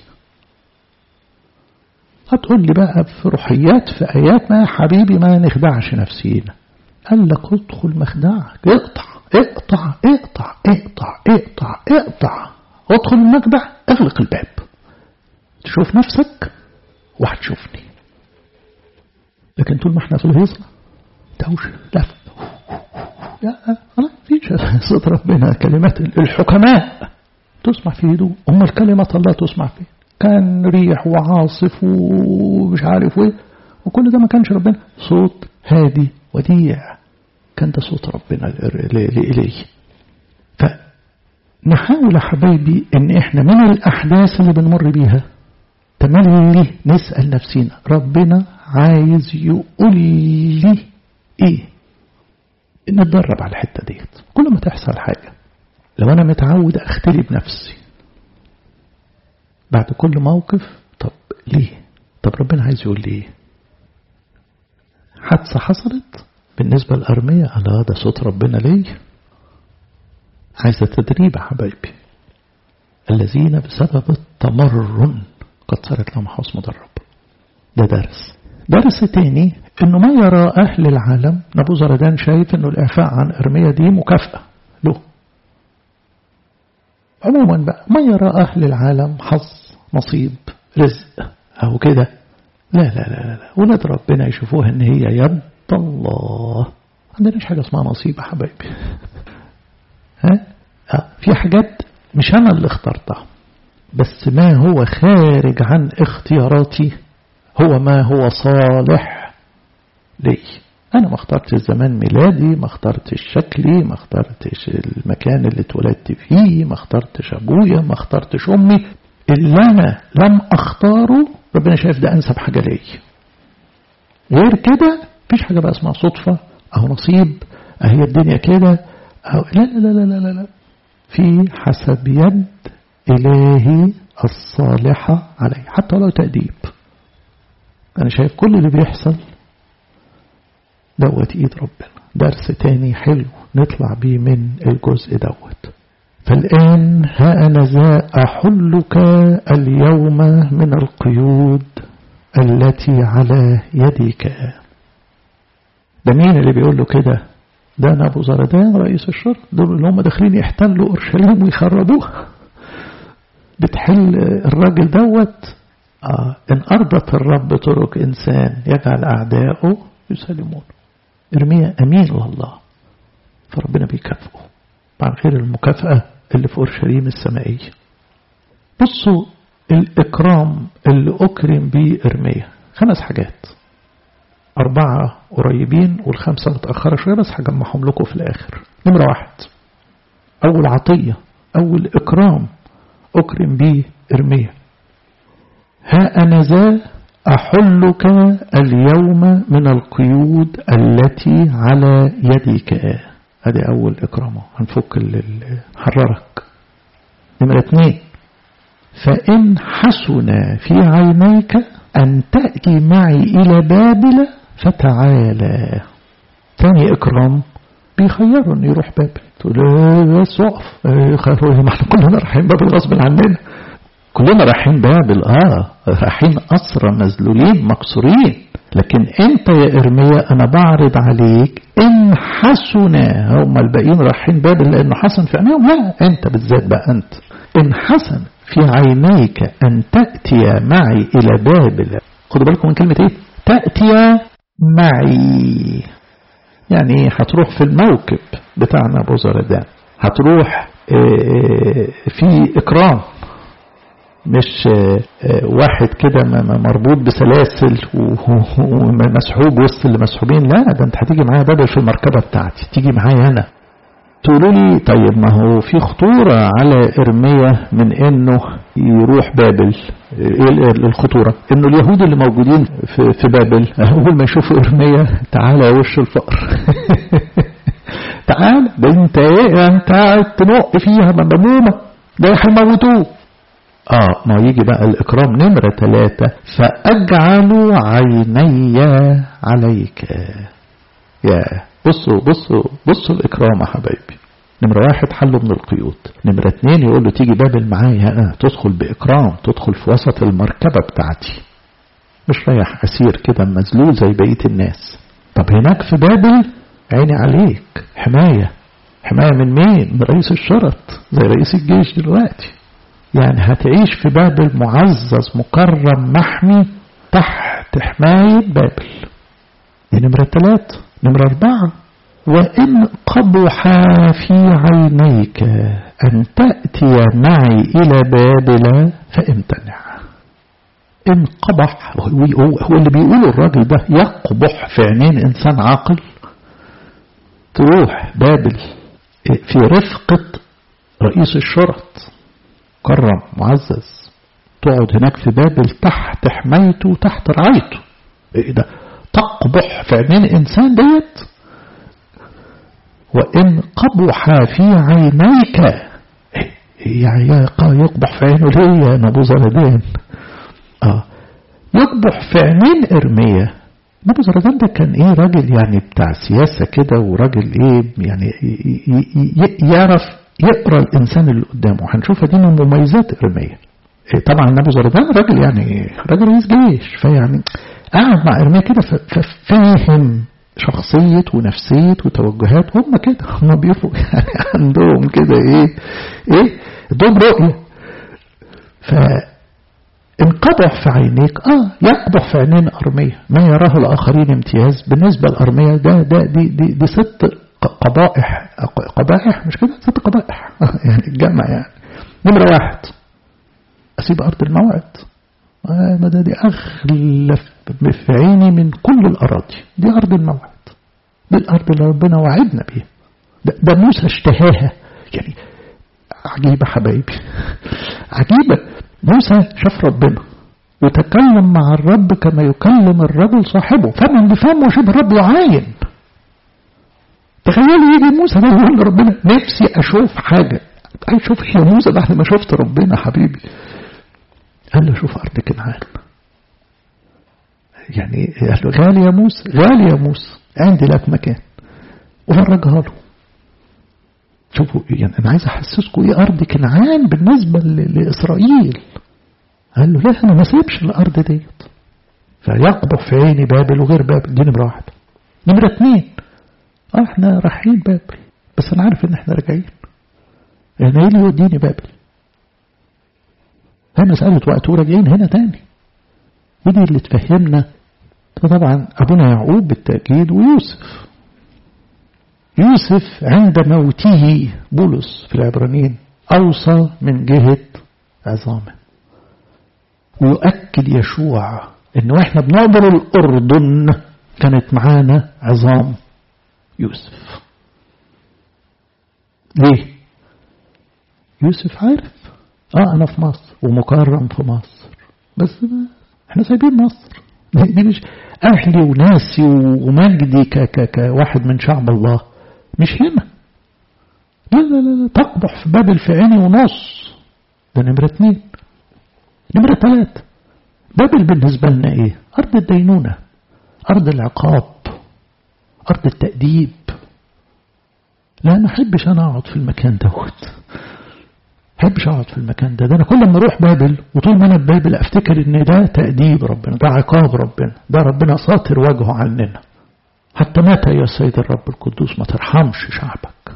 هتقول لي بقى في روحيات في آيات، ما يا حبيبي ما نخدعش نفسينا. قال لك ادخل مخدعك، اقطع اقطع اقطع اقطع اقطع اقطع ادخل المخدع، اغلق الباب، تشوف نفسك وهتشوفني. لكن طول ما احنا في الهيصة دوشة لف لا خلاص فيش فيش صوت ربنا. كلمات الحكماء تسمع في هدوء، أما الكلمة الله تسمع فيه كان ريح وعاصف ومش عارف ايه، وكل ده ما كانش ربنا. صوت هادي وديع كان ده صوت ربنا إليه. فنحاول يا حبايبي ان احنا من الأحداث اللي بنمر بيها تملي نسأل نفسينا ربنا عايز يقول لي ايه. نتدرب على الحتة ديت. كل ما تحصل حاجة لو انا متعود اختلي بنفسي بعد كل موقف، طب ليه؟ طب ربنا عايز يقول لي ايه؟ حادثة حصلت بالنسبة لأرميا، الله ده صوت ربنا ليه. عايزة تدريب يا حبايبي. الذين بسبب التمرن قد صارت لهم حوص مدرب. ده درس. درس تاني انه ما يرى اهل العالم. نبوزردان شايف انه الاعفاء عن ارميا دي مكافأة له. عموما بقى ما يرى اهل العالم حظ نصيب رزق او كده. لا لا لا لا ولاد ربنا يشوفوها ان هي يد الله. ما عندناش حاجة اسمها نصيب يا حبايبي. ها آه. في حاجات مش انا اللي اخترتها، بس ما هو خارج عن اختياراتي هو ما هو صالح لي. أنا ما اخترتش الزمان ميلادي، ما اخترتش شكلي، ما اخترتش المكان اللي اتولدت فيه، ما اخترتش أبويا، ما اخترتش أمي. اللي أنا لم أختاره ربنا شايف ده أنسب حاجة لي. غير كده مفيش حاجة بقى اسمها صدفة أو نصيب أهي الدنيا كده أو لا لا لا لا لا لا. في حسب يد إلهي الصالحة علي، حتى لو تأديب. أنا شايف كل اللي بيحصل دوت إيد ربنا. درس تاني حلو نطلع بيه من الجزء دوت. فالآن ها أنا ذا أحلك اليوم من القيود التي على يدك. ده مين اللي بيقول له كده؟ ده نبوزردان رئيس الشرطة. دول اللي هم داخلين يحتلوا أورشليم ويخربوها. بتحل الراجل دوت. آه إن أرضت الرب طرق إنسان يجعل أعداؤه يسلمون. إرميا أمين لله فربنا بيكافئه مع غير المكافأة اللي في أورشليم السمائية. بصوا الإكرام اللي أكرم به إرميا خمس حاجات، أربعة قريبين والخمسة متأخرة شوية بس هجمعهم لكم في الآخر. نمرة واحد، أول عطية أول إكرام أكرم به إرميا. ها أنا ذا أحلك اليوم من القيود التي على يدك. هذا أول إكرامه. هنفك حررك. نمرة اثنين، فإن حسن في عينيك أن تأتي معي إلى بابل فتعالى. ثاني إكرام بيخيروا أن يروح بابل. تقول له بس وقف، ما احنا كلنا رايحين بابل غصب عننا. كلنا رايحين بابل اه رايحين أسرى مذلولين مكسورين. لكن انت يا إرميا انا بعرض عليك ان حسن. هم الباقيين رايحين بابل لانه حسن في عينيهم، لا انت بالذات بقى انت ان حسن في عينيك ان تأتي معي الى بابل. خدوا بالكم من كلمة ايه تأتي معي. يعني هتروح في الموكب بتاع نبوزردان، هتروح في إكرام، مش واحد كده مربوط بسلاسل ومسحوب وسط اللي مسحوبين. لا ده انت هتيجي معايا بابل في المركبة بتاعتي، تيجي معايا انا. تقولوا لي طيب ما هو في خطورة على إرميا من انه يروح بابل. ايه الخطورة؟ انه اليهود اللي موجودين في بابل اول ما يشوفوا إرميا تعالى يا وش الفقر. تعال ده انت ايه انت قاعد تنق فيها مبمومة، ده هيموتوه. اه ما يجي بقى الإكرام نمرة ثلاثة، فأجعل عيني عليك. يا بصوا بصوا بصوا الإكرام يا حبايبي. نمرة واحد حله من القيود. نمرة اثنين يقول له تيجي بابل معايا اه تدخل بإكرام، تدخل في وسط المركبة بتاعتي، مش رايح أسير كده مذلول زي بقية الناس. طب هناك في بابل عيني عليك، حماية. حماية من مين؟ من رئيس الشرط زي رئيس الجيش دلوقتي. يعني هتعيش في بابل معزز مكرم محمي تحت حماية بابل. دي نمرة ثلاثة. نمرة أربعة وإن قبح في عينيك أن تأتي معي إلى بابل فامتنع. إن قبح هو اللي بيقوله الراجل ده، يقبح في عينين إنسان عاقل تروح بابل في رفقة رئيس الشرط كرم معزز، تقعد هناك في بابل تحت حمايته تحت رعايته. إيه ده؟ تقبح في عينين إنسان ديت. وإن قبح في عينيك، يعني يقبح في عينه ليه يا نبوذربان؟ آه يقبح في عينين إرميا. نبوذربان ده كان إيه؟ راجل يعني بتاع سياسة كده، وراجل إيه يعني يعرف يقرأ الإنسان اللي قدامه. هنشوفها دي من مميزات إرميا. إيه طبعا نبوذربان راجل يعني راجل رئيس جيش، فيعني قاعد مع إرميا كده ففهم شخصية ونفسية وتوجهات. هم كده هم بيفوا يعني عندهم كده ايه ايه عندهم رؤية. فانقبح في عينيك اه يقبح في عينين أرمية ما يراه الآخرين امتياز، بالنسبة لأرمية ده ده دي دي, دي ست قبائح قبائح مش كده ست قبائح يعني الجمع. يعني نمرة واحد أسيب أرض الموعد، آه ما ده دي أغلى في عيني من كل الأراضي، دي أرض الموعد، دي الأرض اللي ربنا وعدنا بيها. ده, ده موسى اشتهاها. يعني عجيبة حبايبي عجيبة. موسى شاف ربنا وتكلم مع الرب كما يكلم الرجل صاحبه، فمن بفهمه شبه الرب يعاين. تخيلوا يجي موسى ده يقول لربنا نفسي أشوف حاجة، عايز أشوف يا موسى بعد ما شفت ربنا حبيبي. قال له شوف أرض كنعان. يعني قال له غالي يا موسى غالي يا موسى عندي لك مكان، وفرجها له. شوفوا يعني أنا عايز أحسسكم إيه أرض كنعان بالنسبة لإسرائيل. قال له لا أنا ما سيبش الأرض ديت. فيقبح في عيني بابل وغير بابل، دي نمرة واحد. نمرة اتنين اه احنا رايحين بابل بس أنا عارف إن احنا راجعين. يعني ايه اللي يوديني بابل؟ هي مسألة وقت وراجعين هنا تاني. ودي اللي تفهمنا. طبعا أبونا يعقوب بالتأكيد ويوسف. يوسف عند موته بولس في العبرانيين أوصى من جهة عظامه، ويؤكد يشوع إنه إحنا بنعبر الأردن كانت معانا عظام يوسف. ليه؟ يوسف عارف آه أنا في مصر ومكرم في مصر، بس إحنا سايبين مصر. دي مش أهلي وناسي ومجدي كواحد من شعب الله، مش هنا. لا لا لا تقبح في بابل في عيني ونص. ده نمرة اتنين. نمرة تلاتة بابل بالنسبة لنا ايه؟ أرض الدينونة، أرض العقاب، أرض التأديب. لا ما أحبش أنا أقعد في المكان دوت، أحبش أقعد في المكان ده. ده أنا كل ما أروح بابل وطول ما أنا ببابل أفتكر إن ده تأديب ربنا، ده عقاب ربنا، ده ربنا ساطر وجهه عننا. حتى متى يا سيد الرب القدوس ما ترحمش شعبك.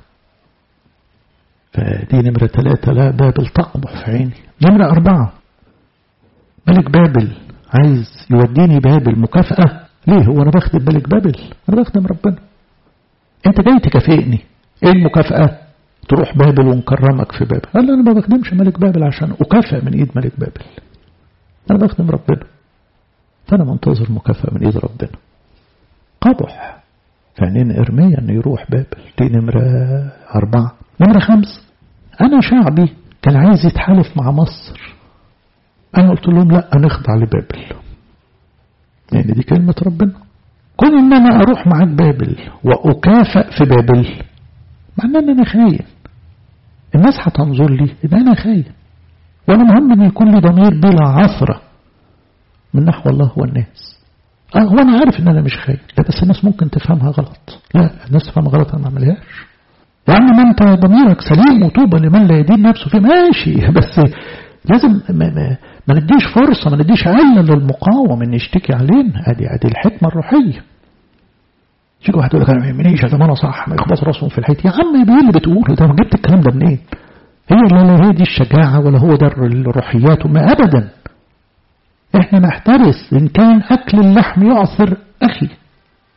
فدي نمرة ثلاثة. لا بابل تقبح في عيني. نمرة أربعة ملك بابل عايز يوديني بابل مكافأة. ليه؟ هو أنا بخدم ملك بابل؟ أنا بخدم ربنا. أنت جاي تكافئني، إيه المكافأة؟ تروح بابل ونكرمك في بابل. قال أنا ما بخدمش ملك بابل عشان أكافئ من إيد ملك بابل، أنا بخدم ربنا، فأنا منتظر مكافأة من إيد ربنا. قبح فعنين إرميا أنه يروح بابل. دي نمرة أربعة. نمرة خمس أنا شعبي كان عايز يتحالف مع مصر، أنا قلت لهم لا نخضع لبابل، يعني دي كلمة ربنا. كون إن أنا أروح معاك بابل وأكافئ في بابل معناه أن أنا خاين. الناس هتنظر لي إن أنا خاين، وأنا مهم أن يكون لي ضمير بلا عثرة من نحو الله والناس. اه هو انا عارف ان انا مش خاين، لا بس الناس ممكن تفهمها غلط. لا الناس تفهمها غلط انا ما اعملهاش. يعني ما انت ضميرك سليم وطوبى لمن لا يدين نفسه فيه، ماشي، بس لازم ما, ما, ما نديش فرصة، ما نديش علة للمقاومة ان يشتكي علينا. ادي ادي الحكمة الروحية. شيء واحد يقول لك انا ما يهمنيش ده انا صح، ما يخبط راسهم في الحيط. يا عم ايه اللي بتقوله ده؟ جبت الكلام ده منين؟ هي لا هي دي الشجاعة ولا هو ده الروحيات؟ ما ابدا. احنا نحترس ان كان اكل اللحم يعصر اخي،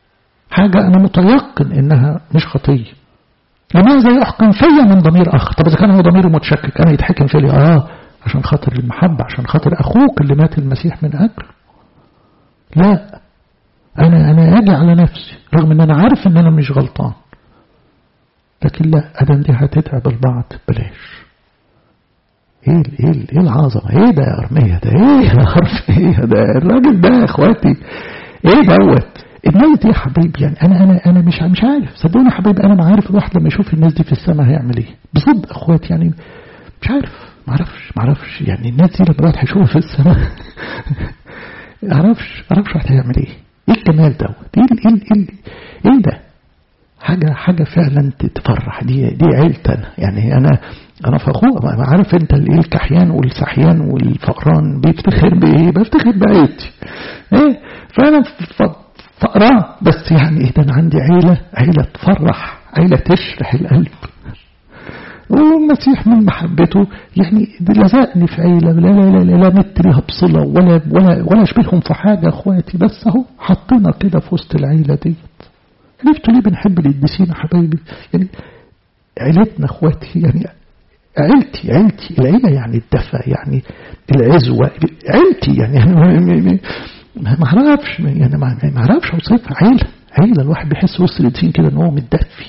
حاجة أنا متيقن إنها مش خطية، لماذا يحكم فيا من ضمير آخر؟ طب إذا كان هو ضميره متشكك أنا يتحكم فيا آه عشان خاطر المحبة، عشان خاطر أخوك اللي مات المسيح من أجله. لا، أنا أنا أجي على نفسي رغم إن أنا عارف إن أنا مش غلطان، لكن لا، أدم دي هتتعب البعض بلاش. إيه إيه إيه العظمة؟ إيه ده يا أرمية؟ ده إيه يا أرمية؟ ده الراجل ده يا إخواتي إيه دوت الميت يا حبيبي؟ يعني أنا أنا أنا مش مش عارف، صدقوني يا حبيبي أنا ما عارف الواحد لما يشوف الناس دي في السماء هيعمل إيه بصدق أخواتي، يعني مش عارف، ما عرفش ما عرفش يعني الناس دي لما الواحد هيشوفها في السماء ما عرفش ما عرفش الواحد هيعمل إيه. إيه الجمال دوت؟ إيه إيه إيه إيه ده؟ حاجة حاجة فعلا تفرح. دي دي عيلتنا، يعني أنا أنا فخور. ما عارف أنت الإيه الكحيان والسحيان والفقران بيفتخر بإيه؟ بفتخر بعيلتي. إيه فأنا فقران بس يعني إيه ده؟ أنا عندي عيلة عيلة تفرح، عيلة تشرح القلب. والمسيح من محبته يعني لزقني في عيلة لا لا لا لا متريها بصلة ولا ولا ولا أشبههم في حاجة أخواتي، بس أهو حطينا كده في وسط العيلة دي. عرفتوا ليه بنحب القديسين يا حبايبي؟ يعني عيلتنا اخواتي، يعني عيلتي عيلتي العيلة يعني الدفى، يعني العزوة عيلتي، يعني ما اعرفش يعني ما اعرفش اوصفها. عيلة عيلة الواحد بيحس وسط القديسين كده ان هو متدفي.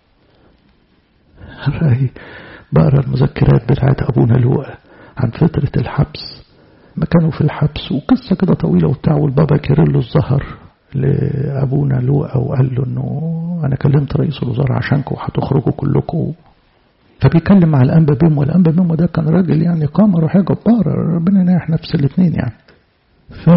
بقرا المذكرات بتاعت ابونا لوقا عن فترة الحبس، ما كانوا في الحبس وقصة كده طويلة وبتاع، والبابا كيرلس ظهر لأبونا لوقا وقال له إنه أنا كلمت رئيس الوزراء عشانكم وهتخرجوا كلكم. فبيكلم مع الأنبا بيمو، الأنبا بيمو ده كان راجل يعني قامة روحية جبارة، ربنا يناح نفس الاثنين يعني. ف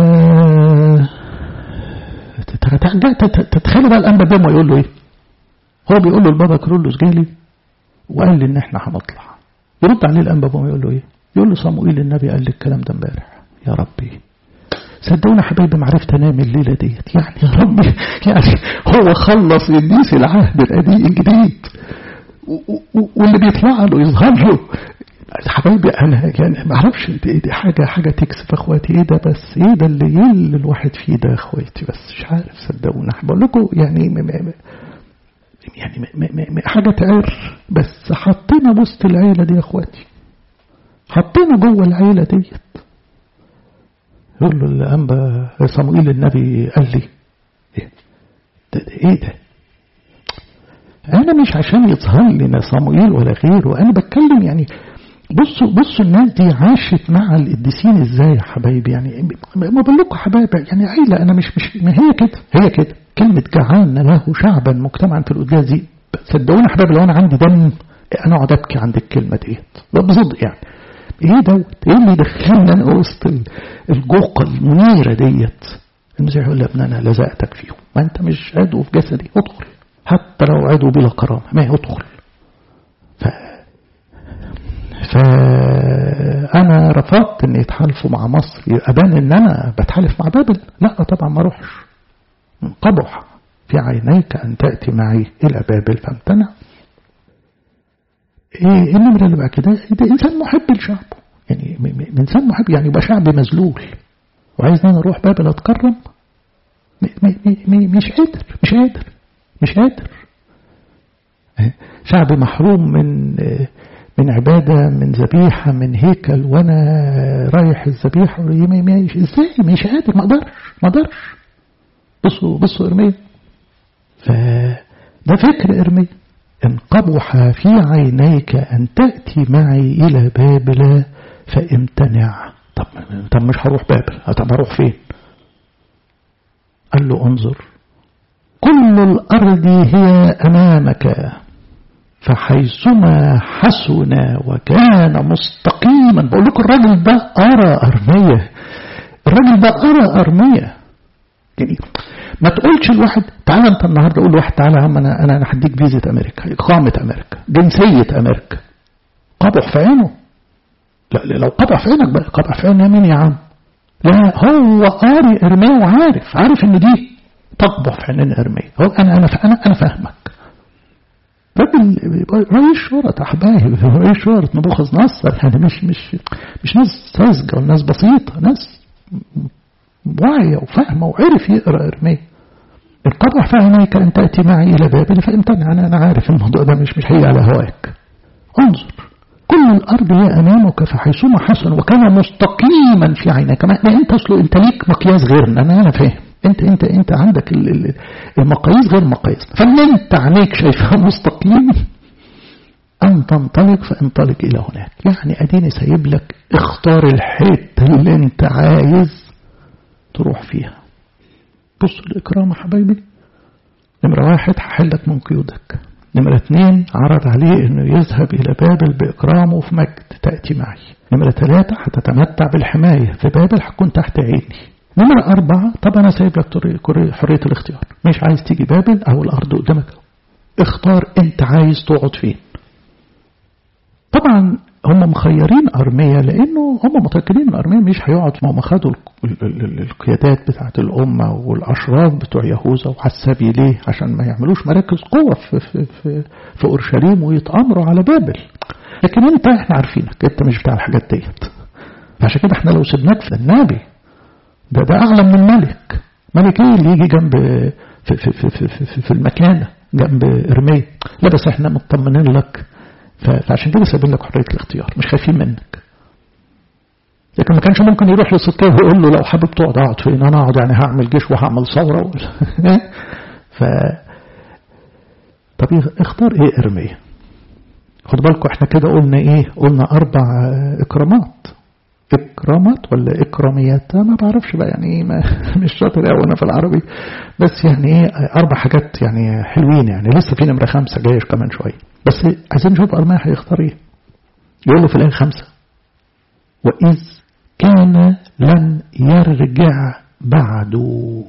تتخيلوا بقى الأنبا بيمو يقول له إيه؟ هو بيقول له البابا كيرلس جالي وقال لي إن إحنا هنطلع. يرد عليه الأنبا بيمو يقول له إيه؟ يقول له صموئيل النبي قال لي الكلام ده امبارح. يا ربي صدقونا حبايبي ما عرفت انام الليله ديت، يعني يا ربي يعني هو خلص قديس العهد القديم الجديد واللي بيطلع له يظهر له. حبايبي انا يعني ما اعرفش دي حاجه حاجه تكسف اخواتي. ايه ده بس؟ ايه ده اللي يل الواحد فيه ده اخواتي؟ بس مش عارف صدقونا بقول لكم يعني م م يعني م م م حاجه تعر. بس حطينا وسط العيله دي يا اخواتي، حطينا جوه العيله ديت. يقول له الأنبا صموئيل النبي قال لي إيه ده, ده إيه ده؟ أنا مش عشان يظهر لنا صموئيل ولا غيره، أنا بتكلم يعني بصوا بصوا الناس دي عاشت مع القديسين إزاي يا حبايبي. يعني ما بقول لكم حبايبي يعني عيلة. أنا مش مش ما هي كده هي كده كلمة جعلنا له شعبا مجتمعا في القداس دي. صدقوني حبايبي لو أنا عندي دم أنا أقعد أبكي عند الكلمة ديت بصدق. يعني ايه دوت؟ ايه اللي دخلنا انا وسط الجوقة المنيرة ديت؟ المسيح يقول لابن انا لزقتك فيهم، ما انت مش عدو في جسدي، ادخل حتى لو عدو بلا كرامة ما ادخل. ف... فانا رفضت ان يتحالفوا مع مصر، ابان ان انا بتحالف مع بابل. لا طبعا ما اروحش. قبح في عينيك ان تأتي معي الى بابل فامتنع. ايه النمرة اللي بقى كده؟ ده انسان محب لشعبه، يعني انسان محب، يعني يبقى شعب مذلول وعايز انا اروح بابل اتكرم. مش قادر مش قادر مش قادر. شعب محروم من من عبادة، من ذبيحة، من هيكل، وانا رايح الذبيحة ازاي؟ مش قادر، ما اقدرش ما اقدرش. بصوا بصوا ارميا، فده فكر ارميا. إن قبح في عينيك أن تأتي معي إلى بابل فامتنع. طب, طب مش هروح بابل، طب هروح فين؟ قال له انظر كل الأرض هي أمامك فحيثما حسن وكان مستقيما. بقول لكم الراجل ده أرى أرمية، الراجل ده أرى أرمية. يعني ما تقولش الواحد تعالى انت النهارده قول واحد تعالى يا عم انا انا هديك فيزا امريكا، اقامه امريكا، جنسيه امريكا. قبح في عينه. لا لو قبح في عينك بقى قبح في عين مين يا عم؟ لا هو قاري ارميا وعارف عارف ان دي تقبح في عينين ارميا. هو انا انا انا انا فاهمك. راجل رئيس شرطة احبائي، رئيس شرطة نبوخذ نصر، يعني مش مش مش ناس ساذجه وناس بسيطه، ناس واعية وفاهمة وعرف يقرأ ارميا. إن قبح في عينيك أن تأتي معي إلى بابل فامتنع. أنا أنا عارف الموضوع ده مش مش هيجي على هواك. انظر كل الأرض هي أمامك فحيثما حسن وكان مستقيما في عينيك. ما أنت أصله أنت ليك مقياس غيرنا. أنا أنا فاهم أنت أنت أنت عندك المقاييس غير مقاييسنا. فإن أنت عينيك شايفها مستقيم أن تنطلق فانطلق إلى هناك. يعني أديني سايب لك اختار الحتة اللي أنت عايز تروح فيها. بص الإكرام يا حبايبي. نمرة واحد هحلك من قيودك. نمرة اثنين عرض عليه انه يذهب الى بابل باكرامه في مجد تأتي معي. نمرة ثلاثة هتتمتع بالحماية في بابل هتكون تحت عيني. نمرة أربعة طب أنا سايب لك حرية الاختيار. مش عايز تيجي بابل أو الأرض قدامك اختار أنت عايز تقعد فين. طبعا هم مخيرين أرميا لأنه هم متأكدين ان أرميا مش هيقعد. ما هم خدوا القيادات بتاعت الأمة والأشراف بتوع يهوذا وعسابي ليه عشان ما يعملوش مراكز قوة في, في, في, في أورشليم ويتأمروا على بابل. لكن انت احنا عارفينك انت مش بتاع الحاجات ديت. عشان كده احنا لو سبناك في النبي ده ده أعلى من ملك. ملك ايه اللي يجي جنب في, في, في, في, في, في المكانة جنب إرميا؟ لا بس احنا مطمنين لك. فعشان كده سايبين لك حرية الاختيار مش خايفين منك. لكن ما كانش ممكن يروح لصدقه ويقول له لو حابب تقعد اقعد فين انا اقعد يعني هعمل جيش وهعمل ثوره ف طب اختار ايه ارميا؟ خد بالكم احنا كده قلنا ايه؟ قلنا اربع اكرامات. اكرامات ولا اكراميات ما بعرفش بقى يعني ايه. مش شاطر قوي انا في العربي بس يعني ايه اربع حاجات يعني حلوين. يعني لسه في نمره خمسه جايش كمان شويه. بس عايزين نشوف ارميا هيختار ايه. يقول له في الايه خمسه وإذ كان لن يرجع بعده.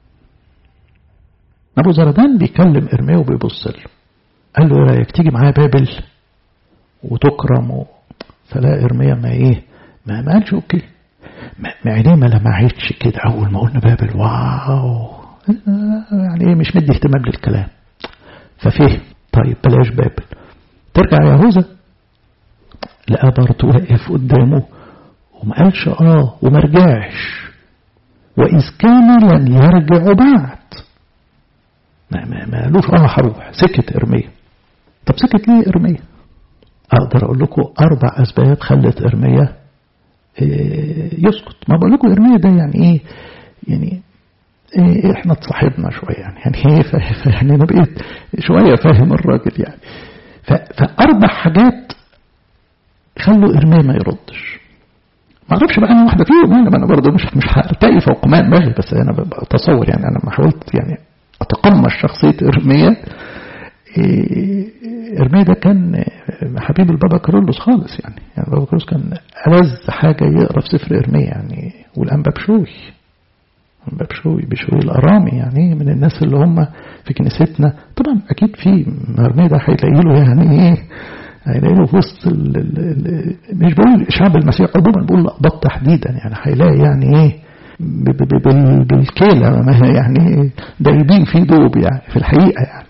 أبو زردان بيكلم إرميا وبيبص له قال له رأيك تيجي معايا بابل وتكرم. فلا إرميا ما إيه ما ما قالش أوكي. ما عينيه ما لمعتش كده أول ما قلنا بابل واو يعني إيه مش مدي اهتمام للكلام. ففيه طيب بلاش بابل ترجع يا يهوذا. لقى برضه واقف قدامه وما قالش اه وما رجعش. وإذ كان لن يرجع بعد ما ما ما قالوش اه هروح. سكت إرميا. طب سكت ليه إرميا؟ اقدر اقول لكم اربع اسباب خلت إرميا إيه يسكت. ما بقول لكم إرميا ده يعني ايه يعني إيه احنا اتصاحبنا شويه يعني يعني ايه فاهم يعني انا بقيت شويه فاهم الراجل يعني. فاربع حاجات خلوا إرميا ما يردش. ما اعرفش بقى انا واحده فيهم. انا انا برضه مش مش هرتقي فوق ما دماغي بس انا بتصور يعني انا ما حاولت يعني اتقمص شخصيه إرميا. إرميا ده كان حبيب البابا كارولوس خالص يعني. يعني البابا كارولوس كان ألذ حاجه يقرا في سفر إرميا يعني. والانبا بشوي انبا بشوي بشوي الارامي يعني من الناس اللي هم في كنيستنا. طبعا اكيد في إرميا ده هيلاقي له يعني ايه هيلاقي له في وسط مش بقول شعب المسيح عموما بقول لقباط تحديدا يعني هيلاقي يعني ايه بالكيلة ما يعني دايبين في دوب يعني في الحقيقة يعني.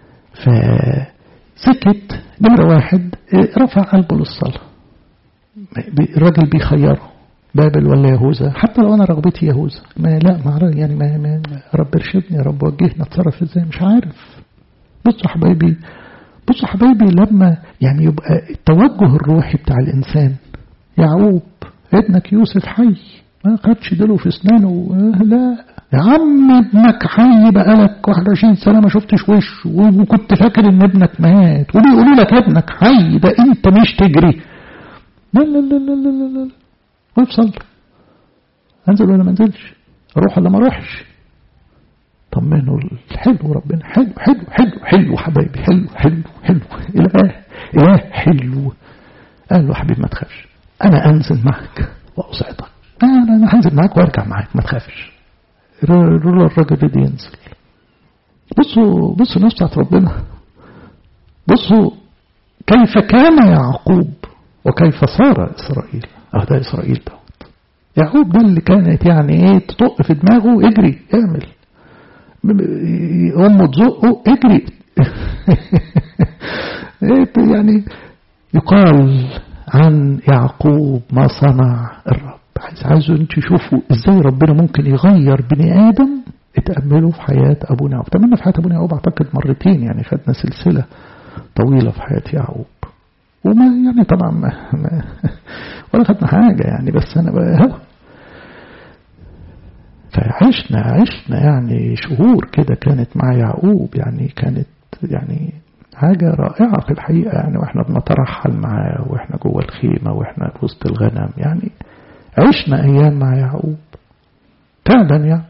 فسكت. نمرة واحد رفع قلبه للصلاة. الراجل بيخيره بابل ولا يهوذا. حتى لو انا رغبتي يهوذا ما لا ما يعني ما, ما رب ارشدني يا رب وجهنا اتصرف ازاي مش عارف. بصوا حبايبي بصوا حبايبي لما يعني يبقى التوجه الروحي بتاع الإنسان. يعقوب ابنك يوسف حي ما خدش دله في اسنانه. لا يا عم ابنك حي بقالك واحد وعشرين سنة ما شفتش وش وكنت فاكر ان ابنك مات وبيقولوا لك ابنك حي ده انت مش تجري. لا لا لا لا لا لا لا وافصل. انزل ولا ما انزلش اروح ولا ما اروحش. طمنوا الحلو ربنا حلو حلو حلو حلو حبايبي حلو حلو حلو إله إله حلو. قال له حبيبي ما تخافش أنا أنزل معك وأساعدك. أنا أنا هنزل معك وأرجع معك ما تخافش. رول الراجل دي ينزل. بصوا بصوا الناس بتاعت ربنا. بصوا كيف كان يعقوب وكيف صار إسرائيل. اه ده إسرائيل دوت. يعقوب ده اللي كانت يعني ايه تطق في دماغه اجري اعمل أمه تزقه اجري يعني يقال عن يعقوب ما صنع الرب. عايز عايزوا انتوا تشوفوا ازاي ربنا ممكن يغير بني آدم اتأملوا في حياة أبونا يعقوب. تأملنا في حياة أبونا يعقوب أعتقد مرتين، يعني خدنا سلسلة طويلة في حياة يعقوب، وما يعني طبعا ما ما ولا خدنا حاجة يعني، بس أنا هو فعشنا عشنا يعني شهور كده كانت مع يعقوب، يعني كانت يعني حاجة رائعة في الحقيقة يعني، وإحنا بنترحل معاه وإحنا جوه الخيمة وإحنا في وسط الغنم، يعني عشنا أيام مع يعقوب فعلا يعني.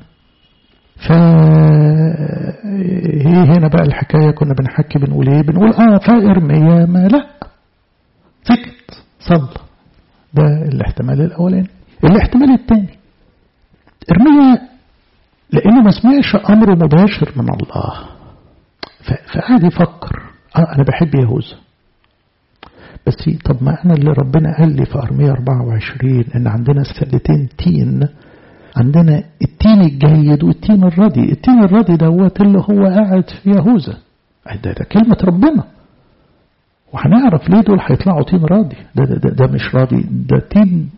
فهي هنا بقى الحكاية كنا بنحكي بنقول إيه، بنقول آه فإرميا ما لا سكت صلى، ده الاحتمال الأولاني. الاحتمال الثاني إرميا لأنه ما سمعش أمر مباشر من الله، فقعد يفكر آه أنا بحب يهوذا، بس طب ما أنا اللي ربنا قال لي في أرمية أربعة وعشرين إن عندنا سلتين تين، عندنا التين الجيد والتين الردي. التين الردي دوت اللي هو قاعد في يهوذا، ده, ده كلمة ربنا، وهنعرف ليه دول هيطلعوا تين راضي. ده, ده, ده, ده مش راضي، ده تين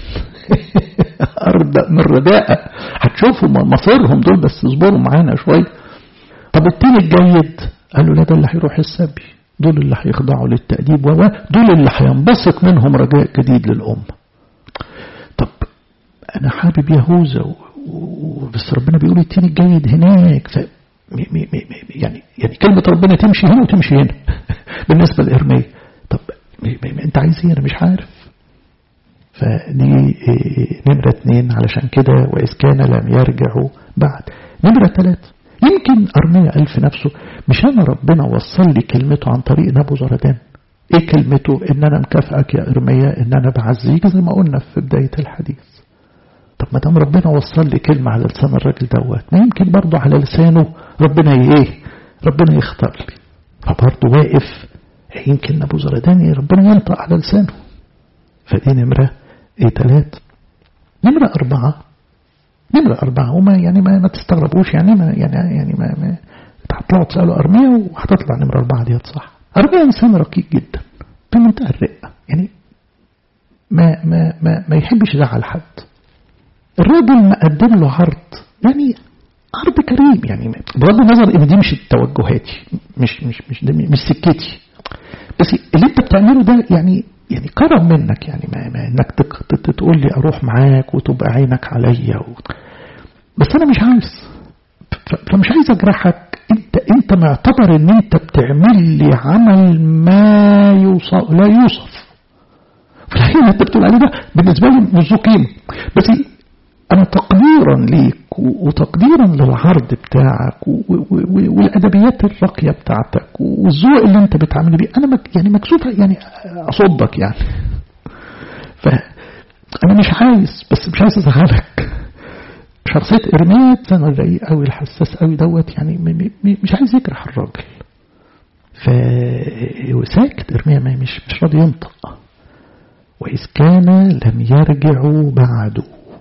أرض من رداء، هتشوفوا مصيرهم دول، بس اصبروا معانا شوية. طب التين الجيد قالوا لا، ده اللي هيروح السبي، دول اللي هيخضعوا للتأديب، دول اللي هينبسط منهم رجاء جديد للأمة. طب أنا حابب يهوذا، بس ربنا بيقول التين الجيد هناك، ف يعني يعني كلمة ربنا تمشي هنا وتمشي هنا بالنسبة لإرميا. طب أنت عايز إيه؟ أنا مش عارف. فدي نمرة اثنين، علشان كده وإذ كان لم يرجعوا بعد. نمرة ثلاثة، يمكن أرميا قال في نفسه مش أنا ربنا وصل لي كلمته عن طريق نبوزردان. إيه كلمته؟ إن أنا مكافئك يا إرميا، إن أنا بعزيك زي ما قلنا في بداية الحديث. طب ما دام ربنا وصل لي كلمة على لسان الراجل دوت، ما يمكن برضه على لسانه ربنا إيه؟ ربنا يختار لي. فبرضه واقف يمكن نبوزردان ربنا ينطق على لسانه. فدي نمرة إيه ثلاثة. نمرة أربعة، نمرة أربعة وما يعني ما, ما تستغربوش يعني ما يعني يعني ما, ما هتطلعوا تسألوا أرميا وهتطلع نمرة أربعة ديت صح. أرميا إنسان رقيق جدا بمنتهى الرقة، يعني ما ما ما ما يحبش يزعل حد. الراجل مقدم له عرض، يعني عرض كريم، يعني بغض النظر إن دي مش توجهاتي، مش مش مش مش سكتي، بس اللي أنت بتعمله ده يعني يعني كرم منك، يعني ما, ما انك تقول لي اروح معاك وتبقى عينك عليا و... بس انا مش عايز، فمش عايز اجرحك. انت انت معتبر ان انت بتعمل لي عمل ما يوصف لا يوصف، في الحقيقه انت بتقول عليه ده بالنسبه لي مش ذو قيمه، بس انا تقديرا ليك وتقديرا للعرض بتاعك والادبيات الراقيه بتاعتك والذوق اللي انت بتعمل بيه، انا مك يعني مكسوفه يعني اصدك يعني. فانا مش عايز، بس مش عايز ازعلك. شخصيه ارميا انا الرقيق قوي الحساس قوي دوت، يعني مش عايز يجرح الراجل، فساكت ارميا مش مش راضي ينطق. واذ كان لم يرجعوا بعده.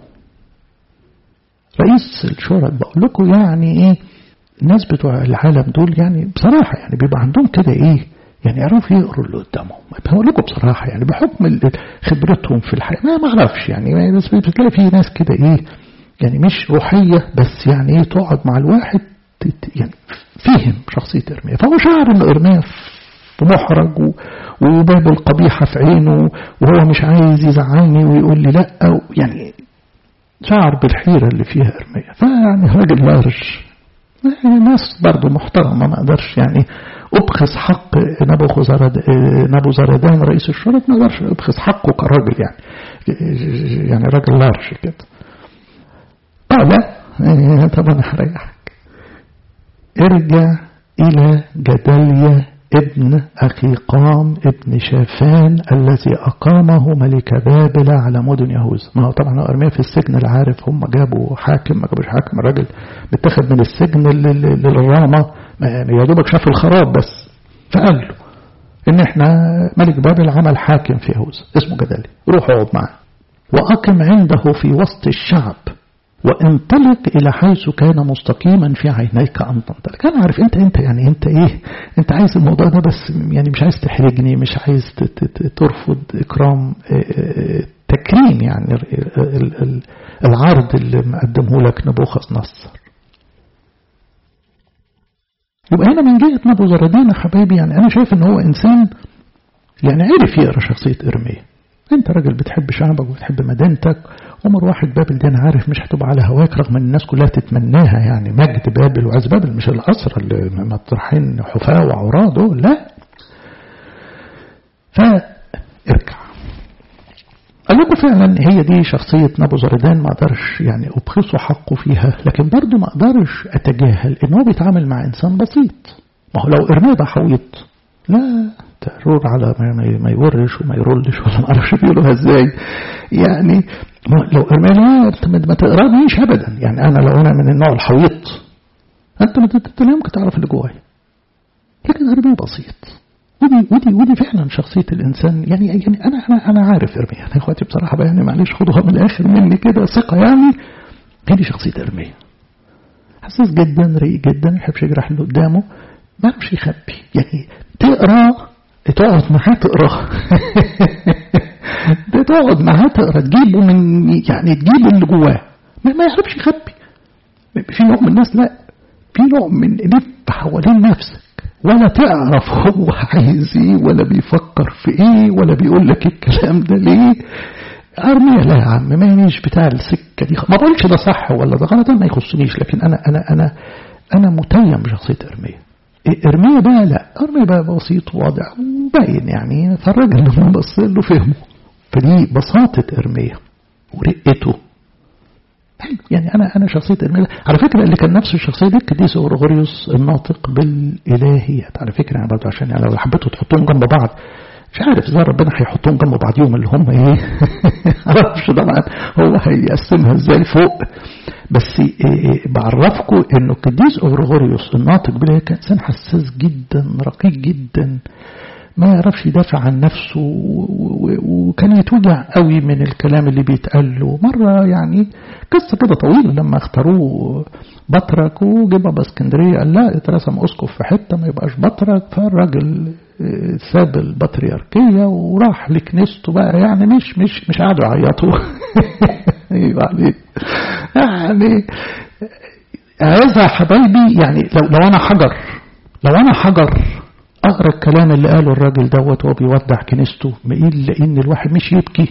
رئيس الشورى بقول لكم يعني ايه، الناس بتوع العالم دول يعني بصراحة يعني بيبقى عندهم كده ايه، يعني يعرفوا يقروا اللي قدامهم. بقول لكم بصراحة يعني بحكم خبرتهم في الحياة ما ما اعرفش يعني، بس بتلاقي في ناس كده ايه يعني مش روحية، بس يعني ايه تقعد مع الواحد يعني فهم شخصية إرميا. فهو شعر ان إرميا في محرج وباب القبيحة في عينه، وهو مش عايز يزعلني ويقول لي لا، يعني شعر بالحيرة اللي فيها إرميا. فيعني راجل لارج، ناس برضو محترمة، ما أقدرش يعني أبخس حق نبوزردان رئيس الشورى، ما أقدرش أبخس حقه كراجل يعني يعني راجل لارج كده. قال يعني طبعا هريحك، ارجع إلى جداليا ابن أخيقام ابن شافان الذي أقامه ملك بابل على مدن يهوذا. ما هو طبعا أرميا في السجن، العارف هم جابوا حاكم ما جابوش حاكم، الراجل بيتاخد من السجن للرامة يا دوبك شاف الخراب بس. فقال له إن إحنا ملك بابل عمل حاكم في يهوذا اسمه جداليا، روح اقعد معاه وأقم عنده في وسط الشعب وانطلق إلى حيث كان مستقيما في عينيك أن تنطلق. أنا عارف أنت أنت يعني أنت إيه، أنت عايز الموضوع ده، بس يعني مش عايز تحرجني، مش عايز ترفض إكرام تكريم يعني العرض اللي مقدمه لك نبوخذ نصر. يبقى هنا من جهة نبوزردين يا حبايبي يعني أنا شايف إن هو إنسان يعني عرف يقرأ شخصية إرميا. أنت راجل بتحب شعبك وبتحب مدينتك، عمر واحد بابل دي أنا عارف مش هتبقى على هواك رغم أن الناس كلها تتمناها، يعني مجد بابل وعز بابل مش الأسرى اللي مطرحين حفاة وعراة دول، لا. فارجع قال لكم فعلا هي دي شخصية نبوزردان، ما أقدرش يعني أبخسه حقه فيها، لكن برضو ما أقدرش أتجاهل إنه بيتعامل مع إنسان بسيط. ما هو لو إرميا ده حويط لا ترور على ما يورش وما يرولش ولا ما أعرفش بيقولوها إزاي، يعني لو إرميا لا أنت ما تقرانيش أبدا، يعني أنا لو أنا من النوع الحويط أنت ما تتلمك تعرف اللي جواي، لكن إرميا بسيط. ودي ودي ودي فعلا شخصية الإنسان. يعني يعني أنا أنا أنا عارف إرميا، أنا إخواتي بصراحة بقى يعني معلش خدوها من الآخر مني كده ثقة، يعني هي دي شخصية إرميا. حساس جدا، رقيق جدا، ما يحبش يجرح اللي قدامه، ما يعرفش يخبي. يعني تقرا تقعد معاه تقرا تقعد معاه تقرا تجيبه من يعني تجيبه اللي جواه، ما, ما يعرفش يخبي. في نوع من الناس لا، في نوع من لف حوالين نفسك ولا تعرف هو عايز ايه ولا بيفكر في ايه ولا بيقول لك الكلام ده ليه. ارميا لا يا عم مانيش بتاع السكه دي، ما بقولش ده صح ولا ده غلط، ما يخصنيش، لكن انا انا انا انا متيم بشخصيه ارميا. ارميا بقى لا، ارميا بقى بسيط وواضح وباين، يعني فالراجل لما بص له فهمه. فدي بساطه ارميا ورقته. يعني أنا أنا شخصية إرميا على فكرة اللي كان نفس الشخصية دي القديس أورغوريوس الناطق بالإلهيات على فكرة، يعني برضه عشان يعني لو حبيتوا تحطوهم جنب بعض مش عارف إذا ربنا هيحطوهم جنب بعضيهم اللي هم إيه معرفش طبعا هو هيقسمها إزاي فوق، بس إيه بعرفكم إنه القديس أورغوريوس الناطق بالإلهيات كان إنسان حساس جدا، رقيق جدا، ما يعرفش يدافع عن نفسه، وكان يتوجع قوي من الكلام اللي بيتقال له. مرة يعني قصة كده طويلة لما اختاروه بطرك وجيبها باسكندرية قال لا اترسم أسقف في حتة ما يبقاش بطرك، فالراجل ساب البطريركية وراح لكنيسته بقى، يعني مش مش مش قعدوا يعيطوا يعني يعني عايزها حبايبي، يعني لو لو أنا حجر لو أنا حجر أقرأ الكلام اللي قاله الراجل دوت وهو بيودع كنيسته، مقيل لأن الواحد مش يبكي،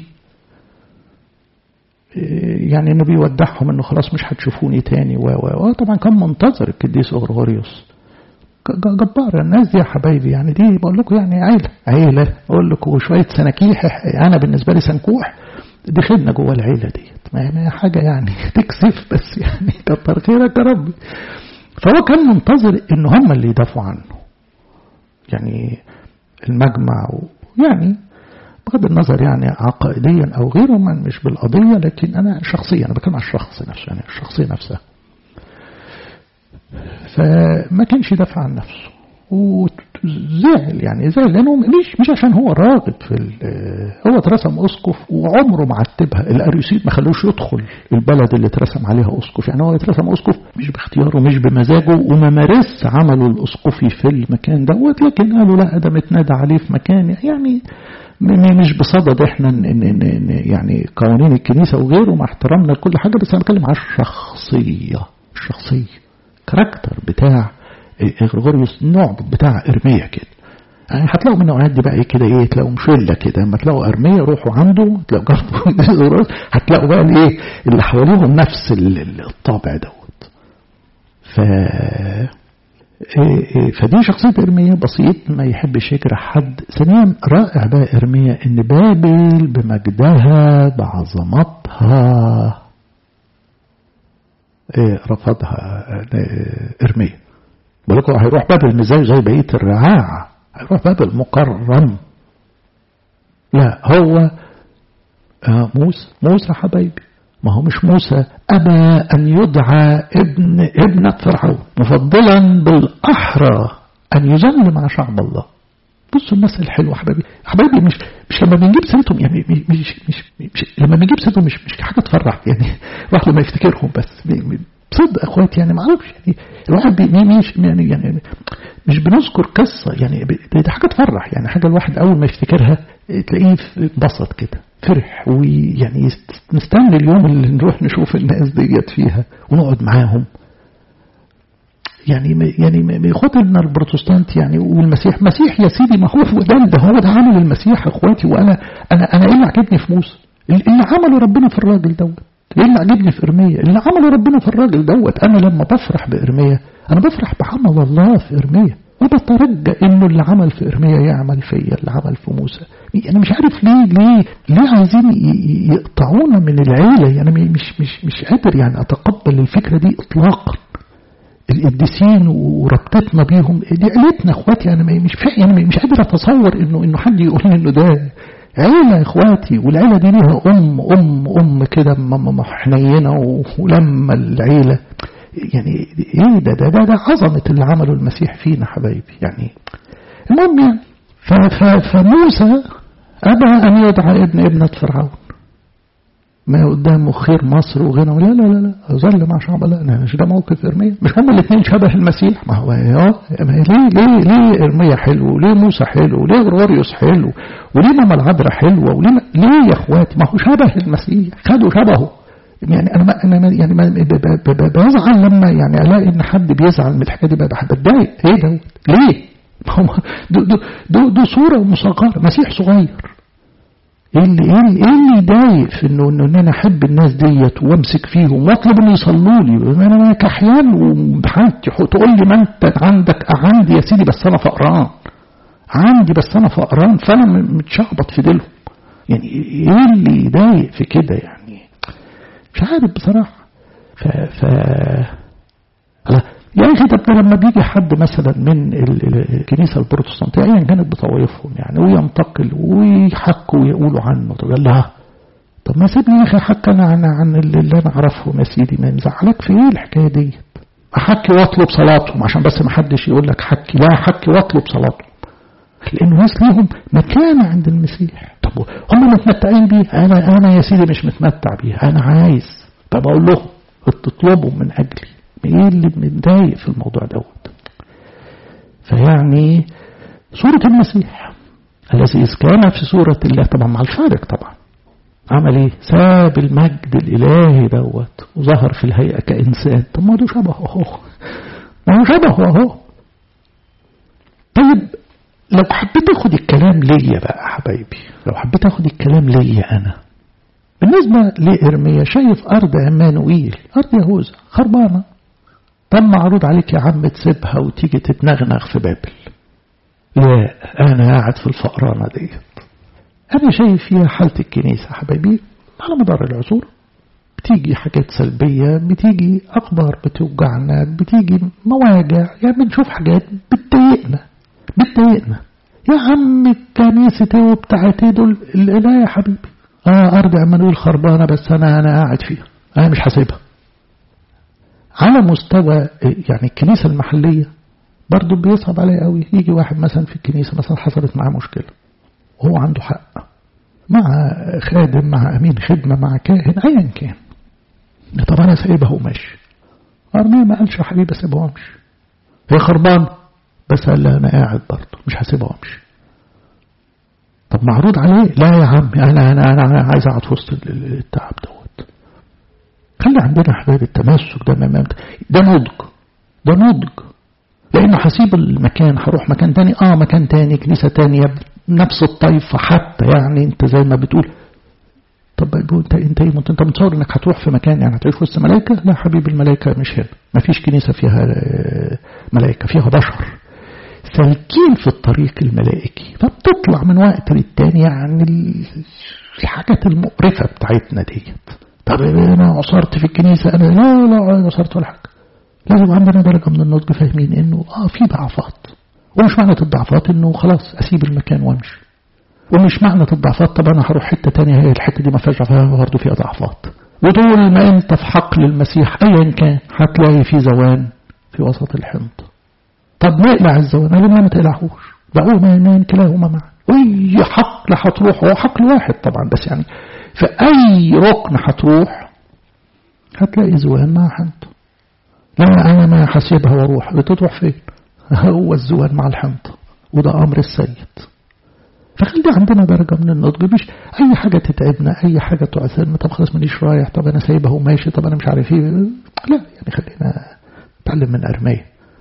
يعني إنه بيودعهم إنه خلاص مش هتشوفوني تاني، و طبعا كان منتظر القديس أورغوريوس جبار. الناس دي يا حبايبي يعني دي بقول لكم يعني عيلة عيلة أقول لكم شوية سناكيح، أنا بالنسبة لي سنكوح دخلنا جوه العيلة دي، ما حاجة يعني تكسف، بس يعني كتر خيرك يا ربي. فهو كان منتظر إن هم اللي يدافعوا عنه، يعني المجمع، يعني بغض النظر يعني عقائديا أو غيره، من مش بالقضية، لكن أنا شخصيا أنا بتكلم عن الشخص نفسه، يعني الشخصية نفسها. فما كانش يدافع عن نفسه وزعل، يعني زعل لأنه مش مش عشان هو راغب في هو اترسم أسقف وعمره ما عتبها، الأريوسيد ما خلوش يدخل البلد اللي اترسم عليها أسقف، يعني هو اترسم أسقف مش باختياره مش بمزاجه، وما مارس عمله الأسقفي في المكان دوت، لكن قالوا لا ده متنادى عليه في مكان، يعني مش بصدد احنا يعني قوانين الكنيسة وغيره مع احترامنا لكل حاجة، بس انا بتكلم على الشخصية الشخصية كاركتر بتاع غرغوريوس، النوع بتاع إرميا كده. يعني هتلاقوا من النوعات دي بقى كده ايه، تلاقوا مشلة كده، اما تلاقوا إرميا روحوا عنده، تلاقوا جنبه هتلاقوا بقى الايه اللي حواليهم نفس الطابع دوت. ف فدي شخصية إرميا بسيط ما يحبش يجرح حد. ثانيا رائع بقى إرميا إن بابل بمجدها بعظمتها رفضها إرميا. بلكم هيروح بابل مزاج زي بقية الرعاع، هيروح بابل مكرم، لا هو موسى موسى حبايبي، ما هو مش موسى أبى أن يدعى ابن ابنة فرعون مفضلا بالأحرى أن يذل مع شعب الله. بصوا الناس الحلوة حبايبي حبايبي مش مش لما بنجيب سيرتهم، يعني مش مش, مش لما بنجيب سيرتهم مش مش حاجة تفرح، يعني الواحد لما يفتكرهم بس بصدق أخواتي، يعني ما أعرفش يعني الواحد مش يعني يعني مش بنذكر قصة، يعني دي حاجة تفرح، يعني حاجة الواحد أول ما يفتكرها تلاقيه انبسط كده فرح، ويعني نستنى اليوم اللي نروح نشوف الناس ديت فيها ونقعد معاهم. يعني يعني إخواتنا البروتستانت يعني والمسيح مسيح يا سيدي، ما هو ده ده هو ده عمل المسيح إخواتي. وأنا أنا أنا إيه اللي عجبني في موسى؟ اللي عمله ربنا في الراجل دوت. إيه اللي عجبني في إرميا؟ اللي عمله ربنا في الراجل دوت. أنا لما بفرح بإرميا أنا بفرح بعمل الله في إرميا، وبترجى إنه اللي عمل في إرميا يعمل فيا اللي عمل في موسى. يعني مش عارف ليه ليه ليه عايزين يقطعونا من العيلة. يعني مش مش مش قادر يعني أتقبل الفكرة دي إطلاقا. القديسين وربطتنا بيهم دي عيلتنا اخواتي. انا مش يعني مش قادر اتصور انه انه حد يقول لي انه ده عيله اخواتي، والعيله دي ليها ام ام ام كده حنينه. ولما العيله يعني ايه ده ده ده, ده عظمه اللي عمله المسيح فينا حبايبي. يعني المهم يعني فموسى ابى ان يدعى ابن ابنه فرعون، ما قدامه خير مصر وغنى. لا لا لا لا ظل مع شعب الله. مش ده موقف إرميا؟ مش هما الاثنين شبه المسيح؟ ما هو اه ليه ليه ليه إرميا حلو وليه موسى حلو وليه غرغوريوس حلو وليه ماما العذراء حلوه وليه ليه يا اخواتي؟ ما هو شبه المسيح، خدوا شبهه. يعني انا ما انا يعني ما بزعل لما يعني الاقي ان حد بيزعل من الحكايه دي، بتضايق. ايه ده ليه؟ دو دو دو, دو صوره مصغره، مسيح صغير. ايه اللي ايه اللي, اللي يضايق في انه انه انا احب الناس ديت وامسك فيهم واطلب ان يصلوا لي؟ انا كحيان وحالتي تقول لي ما انت عندك عندي يا سيدي بس انا فقران، عندي بس انا فقران فانا متشخبط في ديلهم. يعني ايه اللي يضايق في كده؟ يعني مش عارف بصراحه. ف ف يا أخي طب لما بيجي حد مثلا من الكنيسة البروتستانتية أيا كانت بطوائفهم يعني وينتقل ويحكوا ويقولوا عنه، تقول لها طب ما سيبني يا أخي أحكي أنا عن عن اللي أنا أعرفهم يا سيدي، ما نزعلك في إيه الحكاية دي؟ أحكي وأطلب صلاتهم عشان بس ما حدش يقول لك حكي، لا حكي وأطلب صلاتهم، لأن الناس ليهم مكانة عند المسيح. طب هم متمتعين بيه، أنا أنا يا سيدي مش متمتع بيه، أنا عايز. طب أقول لهم تطلبوا من أجلي. ايه اللي متضايق في الموضوع دوت؟ فيعني صورة المسيح الذي إذ كان في صورة الله، طبعا مع الفارق طبعا عمل ايه؟ ساب المجد الإلهي دوت وظهر في الهيئة كإنسان. طب ما ده شبهه اهو، ما هو شبهه اهو. طيب لو حبيت اخد الكلام ليا بقى حبايبي، لو حبيت اخد الكلام ليا انا بالنسبة لإرميا، شايف أرض عمانوئيل أرض يهوذا خربانة. طب معروض عليك يا عم تسيبها وتيجي تتنغنغ في بابل. لا أنا قاعد في الفقرانة ديت. أنا شايف فيها حالة الكنيسة حبايبي على مدار العصور. بتيجي حاجات سلبية، بتيجي أخبار بتوجعنا، بتيجي مواجع، يعني بنشوف حاجات بتضايقنا بتضايقنا يا عم الكنيسة وبتاعتي دول. لا يا حبيبي، آه أرض عمانوئيل خربانة بس أنا أنا قاعد فيها، أنا مش حاسبها. على مستوى يعني الكنيسة المحلية برضو بيصعب عليه قوي. يجي واحد مثلا في الكنيسة مثلا حصلت معاه مشكلة وهو عنده حق مع خادم مع أمين خدمة مع كاهن أيا كان، طب أنا سايبها وماشي. أرميا ما قالش يا حبيبي سيبها وامشي، هي خربان بس قال لا أنا قاعد برضو مش هسيبها وامشي. طب معروض عليه لا يا عم أنا أنا أنا عايز أقعد في وسط التعب دوت. خلي عندنا حبايب التمسك ده ما ده نضج، ده نضج. لأنه هسيب المكان هروح مكان تاني، آه مكان تاني كنيسة تانية نفس الطائفة حتى، يعني أنت زي ما بتقول. طب أنت أنت إيه أنت متصور إنك هتروح في مكان يعني هتعيش وسط ملائكة؟ لا حبيبي الملائكة مش هنا، ما فيش كنيسة فيها ملائكة، فيها بشر سالكين في الطريق الملائكي. فبتطلع من وقت للتاني يعني الحاجات المقرفة بتاعتنا ديت. طب أنا عصرت في الكنيسة أنا لا لا عصرت ولا حاجة. لازم عندنا درجة من النضج فاهمين إنه آه في ضعفات، ومش معنى الضعفات إنه خلاص أسيب المكان وأمشي، ومش معنى الضعفات طب أنا هروح حتة تانية هي الحتة دي ما فيهاش فيها برضه فيها ضعفات. وطول ما أنت في حقل المسيح أيا كان هتلاقي في زوان في وسط الحنطة. طب نقلع الزوان؟ قالوا ما تقلعهوش، بقوا ما كلاهما معا. أي حقل هتروح هو حقل واحد طبعا، بس يعني في أي ركن هتروح هتلاقي زوان مع حنطة. لا أنا ما حسيبها واروح، بتروح فين؟ هو الزوان مع الحنطة، وده أمر السيد. فخلي عندنا درجة من النضج، مش أي حاجة تتعبنا أي حاجة تعثرنا طب خلاص مانيش رايح، طب أنا سايبها وماشي، طب أنا مش عارف إيه. لا يعني خلينا نتعلم من أرميا.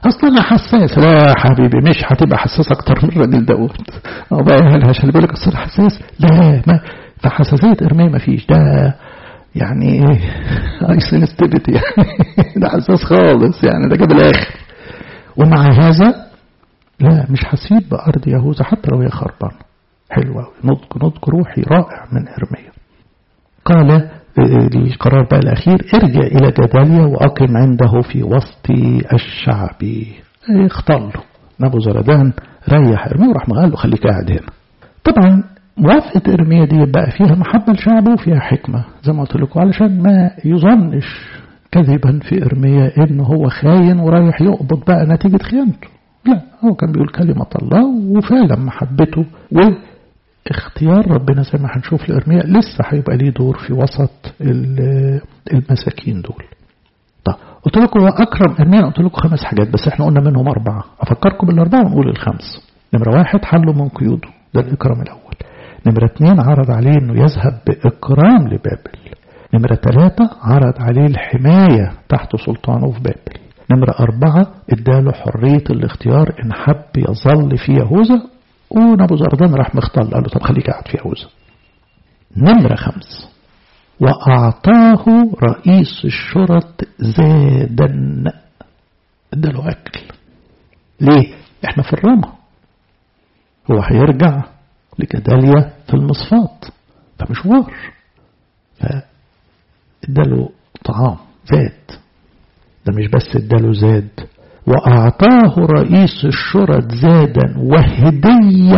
اصلا انا حساس. لا يا حبيبي مش هتبقى حساس اكتر من الراجل داود. او بقى عشان بيقول لك اصل حساس، لا ما فحساسيه ارميه ما فيش. ده يعني ايه اي سنستيفيتي يعني ده حساس خالص يعني، ده جاب الاخر. ومع هذا لا مش هسيب بارض يهوذا حتى لو هي خربانه. حلوه نضج نضج روحي رائع من ارميا. قال القرار بقى الأخير ارجع إلى جداليا وأقم عنده في وسط الشعب. اختار له نبوزردان ريح إرميا وراح قال له خليك قاعد هنا. طبعا موافقة إرميا دي بقى فيها محبة لشعبه وفيها حكمة زي ما قلت لكم، علشان ما يظنش كذبا في إرميا إنه هو خاين ورايح يقبض بقى نتيجة خيانته. لا، هو كان بيقول كلمة الله وفعلا محبته و اختيار ربنا زي ما هنشوف لإرميا لسه هيبقى ليه دور في وسط المساكين دول. طب قلت لكم هو أكرم إرميا، قلت لكم خمس حاجات بس احنا قلنا منهم أربعة. أفكركم بالأربعة ونقول الخمس. نمرة واحد حله من قيوده، ده الإكرام الأول. نمرة اتنين عرض عليه إنه يذهب بإكرام لبابل. نمرة ثلاثة عرض عليه الحماية تحت سلطانه في بابل. نمرة أربعة اداله حرية الاختيار إن حب يظل في يهوذا، ونبوزردان راح مختار قال له طب خليك قاعد في يهوذا. نمرة خمس وأعطاه رئيس الشرط زادا، اداله أكل. ليه؟ احنا في الرامة، هو هيرجع لجداليا في المصفات فمشوار، فاداله طعام زاد. ده مش بس اداله زاد، وأعطاه رئيس الشرط زادا وهدية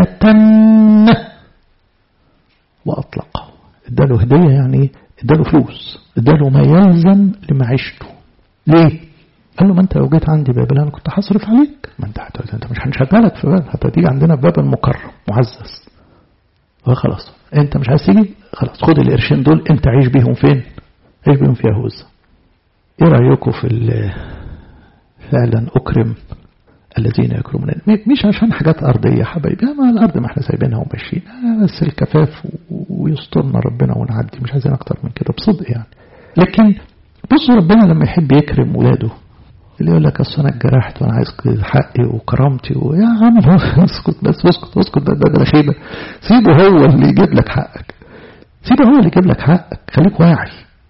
وأطلقه. اداله هدية يعني اداله فلوس، اداله ما يلزم لمعيشته. ليه؟ قال له ما انت لو جيت عندي بابل انا كنت هصرف عليك، ما انت انت مش هنشغلك في بابل، هتيجي عندنا في بابل مكرم معزز. خلاص انت مش عايز تيجي، خلاص خد القرشين دول انت عيش بيهم فين؟ عيش بيهم في يهوذا. ايه رأيكم في فعلا أكرم الذين يكرمون؟ مش عشان حاجات أرضية حبايبي، ما الأرض ما احنا سايبينها وماشيين، بس الكفاف ويسترنا ربنا ونعدي، مش عايزين أكتر من كده بصدق يعني. لكن بصوا ربنا لما يحب يكرم ولاده، اللي يقول لك أصل أنا اتجرحت وأنا عايز حقي وكرامتي، ويا عم اسكت بس اسكت اسكت ده ده ده خيبة. سيبه هو اللي يجيب لك حقك، سيبه هو اللي يجيب لك حقك، خليك واعي.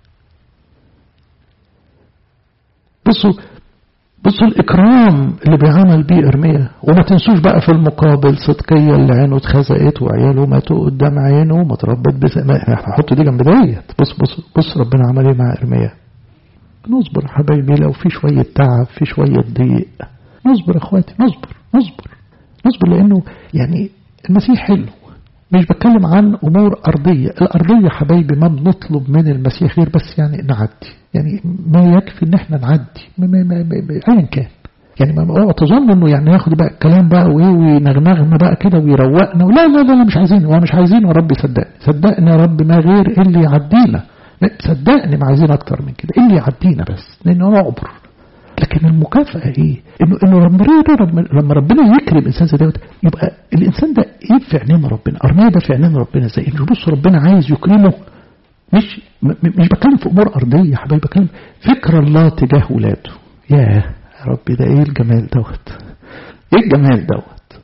بصوا بصوا الإكرام اللي بيعمل بيه إرميا. وما تنسوش بقى في المقابل صدقية اللي عينه اتخزقت وعياله ماتوا قدام عينه ومتربط بس هحط دي جنب ديت. بص بص بص ربنا عمل ايه مع إرميا. نصبر حبايبي، لو في شوية تعب في شوية ضيق نصبر اخواتي، نصبر نصبر نصبر لأنه يعني المسيح حلو. مش بتكلم عن أمور أرضية، الأرضية حبايبي ما بنطلب من المسيح غير بس يعني نعدي، يعني ما يكفي ان احنا نعدي ايا كان. يعني ما تظن انه يعني ياخد بقى الكلام بقى وايه وينغنغنا بقى كده ويروقنا، لا لا لا مش عايزين، وانا مش عايزين يا رب صدقني صدقني يا رب ما غير اللي يعدينا، صدقني ما عايزين اكتر من كده، اللي يعدينا بس لانه نعبر. لكن المكافأة ايه؟ انه انه لما لما ربنا يكرم انسان زي دوت يبقى الانسان ده ايه في عينين ربنا. ارميا ده في عينين ربنا ازاي؟ مش بص ربنا عايز يكرمه، مش مش بتكلم في امور ارضيه يا حبايبي، بتكلم فكر الله تجاه ولاده. يا ربي ده ايه الجمال دوت، ايه الجمال دوت.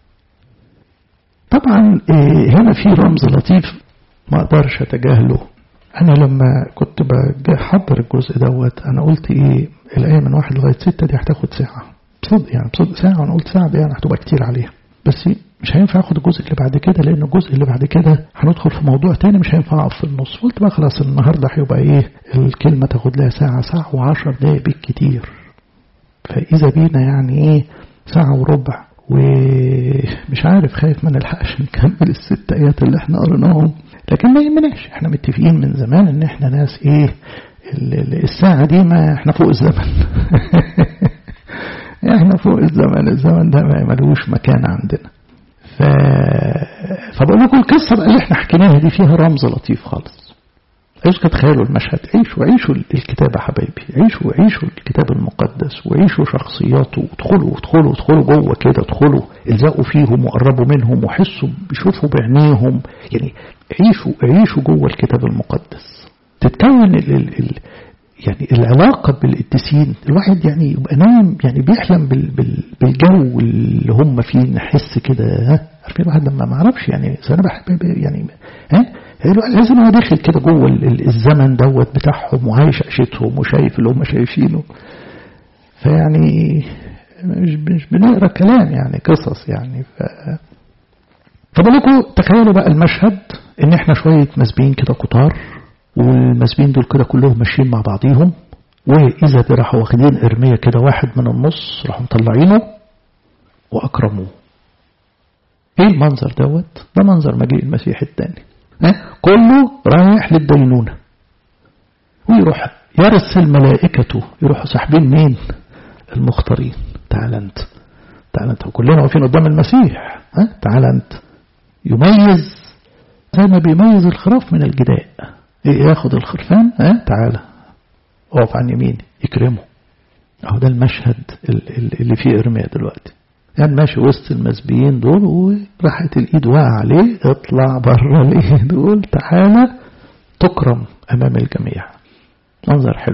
طبعا إيه هنا في رمز لطيف ما اقدرش اتجاهله. انا لما كنت بحضر الجزء دوت انا قلت ايه الايه من واحد لغايه ستة دي هتاخد ساعه بصدق، يعني بصدق ساعه، وانا قلت ساعه دي يعني هتبقى كتير عليها، بس مش هينفع اخد الجزء اللي بعد كده لان الجزء اللي بعد كده هندخل في موضوع تاني مش هينفع اقف في النص. قلت بقى خلاص النهارده هيبقى ايه الكلمه تاخد لها ساعه ساعه وعشر دقايق بالكتير، فاذا بينا يعني ايه ساعه وربع، ومش عارف خايف ما نلحقش نكمل الست ايات اللي احنا قريناهم. لكن ما يهمناش، احنا متفقين من زمان ان احنا ناس ايه الساعه دي ما احنا فوق الزمن احنا فوق الزمن، الزمن ده ما ملوش مكان عندنا. ف... فبقول لكم القصة بقى اللي احنا حكيناها دي فيها رمز لطيف خالص. عيشوا تخيلوا المشهد، عيشوا عيشوا الكتاب يا حبايبي، عيشوا عيشوا الكتاب المقدس وعيشوا شخصياته، ادخلوا ادخلوا ادخلوا جوه كده، ادخلوا الزقوا فيهم وقربوا منهم وحسوا بيشوفوا بعينيهم، يعني عيشوا عيشوا جوه الكتاب المقدس. تتكون ال ال ال يعني العلاقة بالقديسين الواحد يعني يبقى نايم يعني بيحلم بال بال بالجو اللي هم فيه، نحس كده ها عارفين الواحد لما ما اعرفش يعني انا بحب يعني ها لازم هو داخل كده جوه الزمن دوت بتاعهم وعايش عيشتهم وشايف اللي هم شايفينه. فيعني مش مش بنقرا كلام يعني قصص يعني. ف فبالكم تخيلوا بقى المشهد ان احنا شويه مسبيين كده كتار، والمسبيين دول كده كلهم ماشيين مع بعضيهم، واذا راحوا واخدين ارميه كده واحد من النص راحوا مطلعينه واكرموه. ايه المنظر دوت؟ ده منظر مجيء المسيح الثاني، كله رايح للدينونه، ويروح يرسل ملائكته يروحوا ساحبين مين؟ المختارين. تعال انت تعال انت وكلنا واقفين قدام المسيح، ها تعال انت. يميز زي ما بيميز الخراف من الجداء، ياخد الخرفان ها تعالى اقف عن يميني يكرمه. اهو ده المشهد اللي فيه ارميا دلوقتي، يعني ماشي وسط المسبيين دول وراحت الايد واقع عليه، اطلع بره الايد دول تعالى تكرم امام الجميع. منظر حلو.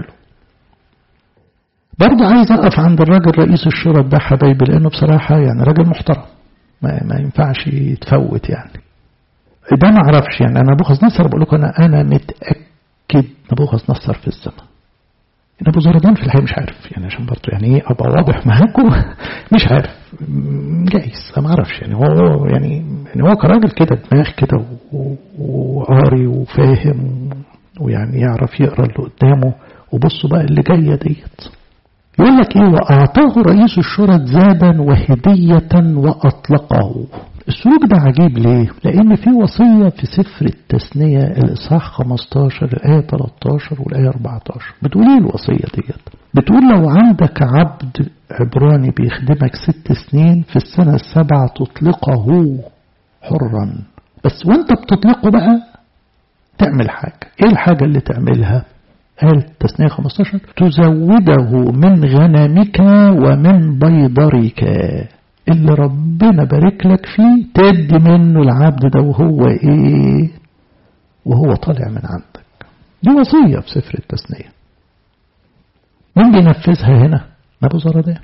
برضه عايز اقف عند الراجل رئيس الشرطة ده حبايبي، لانه بصراحة يعني راجل محترم ما, ما ينفعش يتفوت يعني. ده ما اعرفش يعني انا نبوخذ نصر بقول لكم انا انا متاكد نبوخذ نصر في السماء. نبوزردان في الحقيقه مش عارف يعني، عشان برضه يعني ايه ابقى واضح معاكم مش عارف جايز ما اعرفش يعني. هو يعني يعني هو كراجل كده دماغ كده وقاري وفاهم ويعني يعرف يقرا اللي قدامه. وبصوا بقى اللي جايه ديت يقول لك ايه؟ واعطاه رئيس الشرط زادا وهديه واطلقه. السلوك ده عجيب ليه؟ لأن في وصية في سفر التثنية الإصحاح خمستاشر الآية تلتاشر والآية أربعتاشر. بتقول ايه الوصية ديت؟ بتقول لو عندك عبد عبراني بيخدمك ست سنين، في السنة السابعة تطلقه حرا. بس وانت بتطلقه بقى تعمل حاجة. ايه الحاجة اللي تعملها؟ قال التثنية خمستاشر تزوده من غنمك ومن بيضرك، اللي ربنا بارك لك فيه تدي منه العبد ده وهو ايه؟ وهو طالع من عندك. دي وصية في سفر التثنية. مين بينفذها هنا؟ نبوزردان.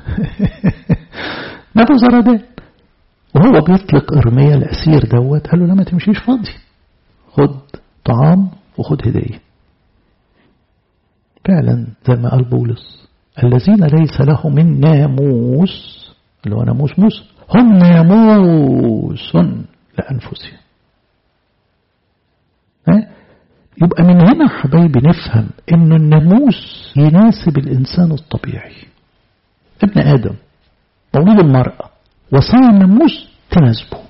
نبوزردان وهو بيطلق ارميا الاسير دوت قال له لا ما تمشيش فاضي، خد طعام وخد هدية. فعلا زي ما قال بولس الذين ليس لهم الناموس اللي هو ناموس موسى هم ناموس لأنفسهم. يبقى من هنا حبايبي نفهم إنه الناموس يناسب الإنسان الطبيعي ابن آدم مولود المرأة، وصايا الناموس تناسبه.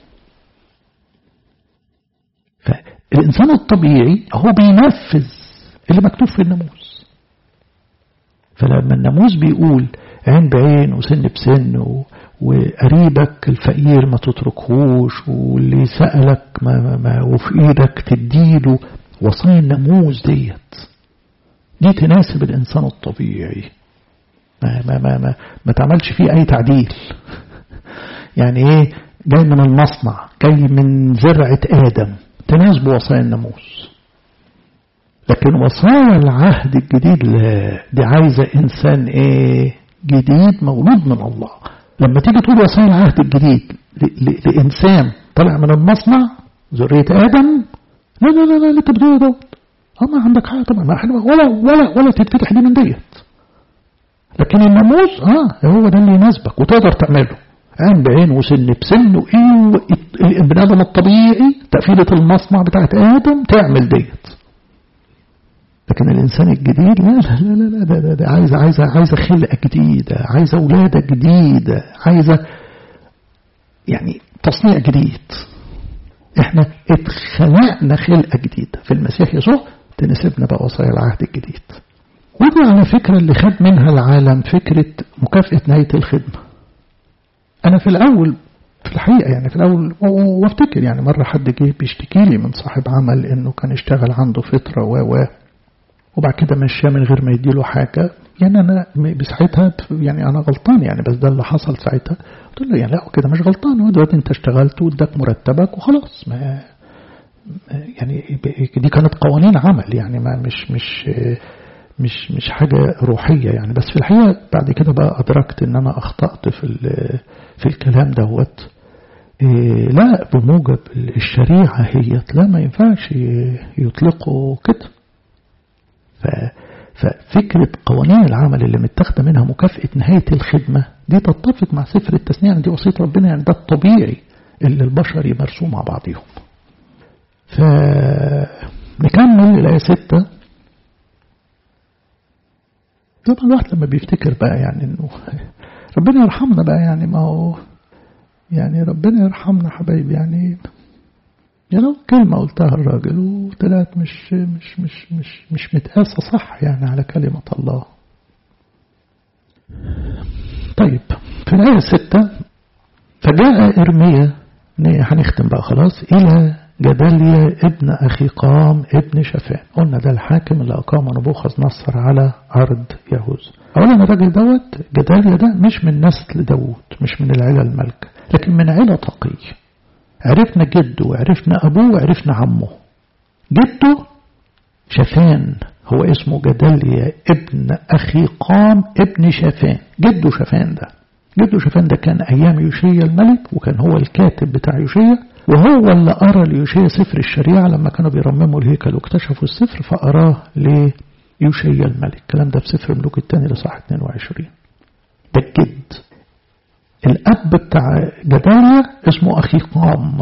فالإنسان الطبيعي هو بينفذ اللي مكتوب في الناموس. فلما الناموس بيقول عين بعين وسن بسن وقريبك الفقير ما تتركهوش واللي سألك ما ما ما وفي ايدك تديله، وصايا الناموس ديت دي تناسب الإنسان الطبيعي. ما ما ما ما, ما تعملش فيه أي تعديل. يعني ايه؟ جاي من المصنع، جاي من زرعة آدم، تناسب وصايا الناموس. لكن وصايا العهد الجديد لا، دي عايزة إنسان إيه؟ جديد مولود من الله. لما تيجي تقول وصايا العهد الجديد لإنسان طلع من المصنع ذرية آدم، لا لا لا لا اللي تبدو دوت ما عندك حاجة طبعا، ما حلوة ولا ولا ولا تتفتح دي من ديت. لكن الناموس اه هو ده اللي يناسبك وتقدر تعمله، عين بعين وسن بسن وإيه. الابن آدم الطبيعي تقفيلة المصنع بتاعت آدم تعمل ديت. لكن الإنسان الجديد لا لا لا لا ده, ده, ده عايزة عايزة عايزة خلقة جديدة، عايزة ولادة جديدة، عايزة يعني تصنيع جديد. احنا اتخلقنا خلقة جديدة في المسيح يسوع تناسبنا بقى وصايا العهد الجديد. ودي على فكرة اللي خد منها العالم فكرة مكافأة نهاية الخدمة. أنا في الأول في الحقيقة يعني في الأول وافتكر يعني مرة حد جه بيشتكي لي من صاحب عمل إنه كان اشتغل عنده فترة و و وبعد كده مشاه من غير ما يديله حاجة. يعني أنا بساعتها يعني أنا غلطان يعني، بس ده اللي حصل ساعتها. قلت له يعني لا كده مش غلطان، هو دلوقتي أنت اشتغلت واداك مرتبك وخلاص. ما يعني دي كانت قوانين عمل يعني، ما مش مش مش مش حاجة روحية يعني. بس في الحقيقة بعد كده بقى أدركت إن أنا أخطأت في في الكلام دوت. إيه لا بموجب الشريعة هي لا ما ينفعش يطلقوا كده. ففكرة قوانين العمل اللي متاخده منها مكافأة نهاية الخدمة دي تتفق مع سفر التثنية، يعني دي وصية ربنا، يعني ده الطبيعي اللي البشر يمارسوه مع بعضهم. فنكمل الآية ستة. طبعا الواحد لما بيفتكر بقى يعني انه ربنا يرحمنا بقى، يعني ما هو يعني ربنا يرحمنا حبايبي، يعني يعني لو كلمة قلتها الراجل وطلعت مش مش مش مش مش متقاسة صح يعني على كلمة الله. طيب في الآية ستة، فجاء إرميا، هنختم بقى خلاص، إلى جداليا ابن أخيقام ابن شافان. قلنا ده الحاكم اللي أقام نبوخذ نصر على أرض يهوذا. أولا الراجل دوت جداليا ده مش من نسل داود، مش من العيلة الملكة، لكن من عيلة تقي. عرفنا جده وعرفنا أبوه وعرفنا عمه. جده شافان، هو اسمه جداليا ابن أخيقام ابن شافان. جده شافان ده جده شافان ده كان أيام يوشيا الملك، وكان هو الكاتب بتاع يوشيا، وهو اللي أرى ليوشيا سفر الشريعة لما كانوا بيرمموا الهيكل واكتشفوا السفر، فأراه ليوشيا الملك. الكلام ده في سفر ملوك الثاني لصح اثنين وعشرين. ده الجد. الأب بتاع جداليا اسمه أخيقام،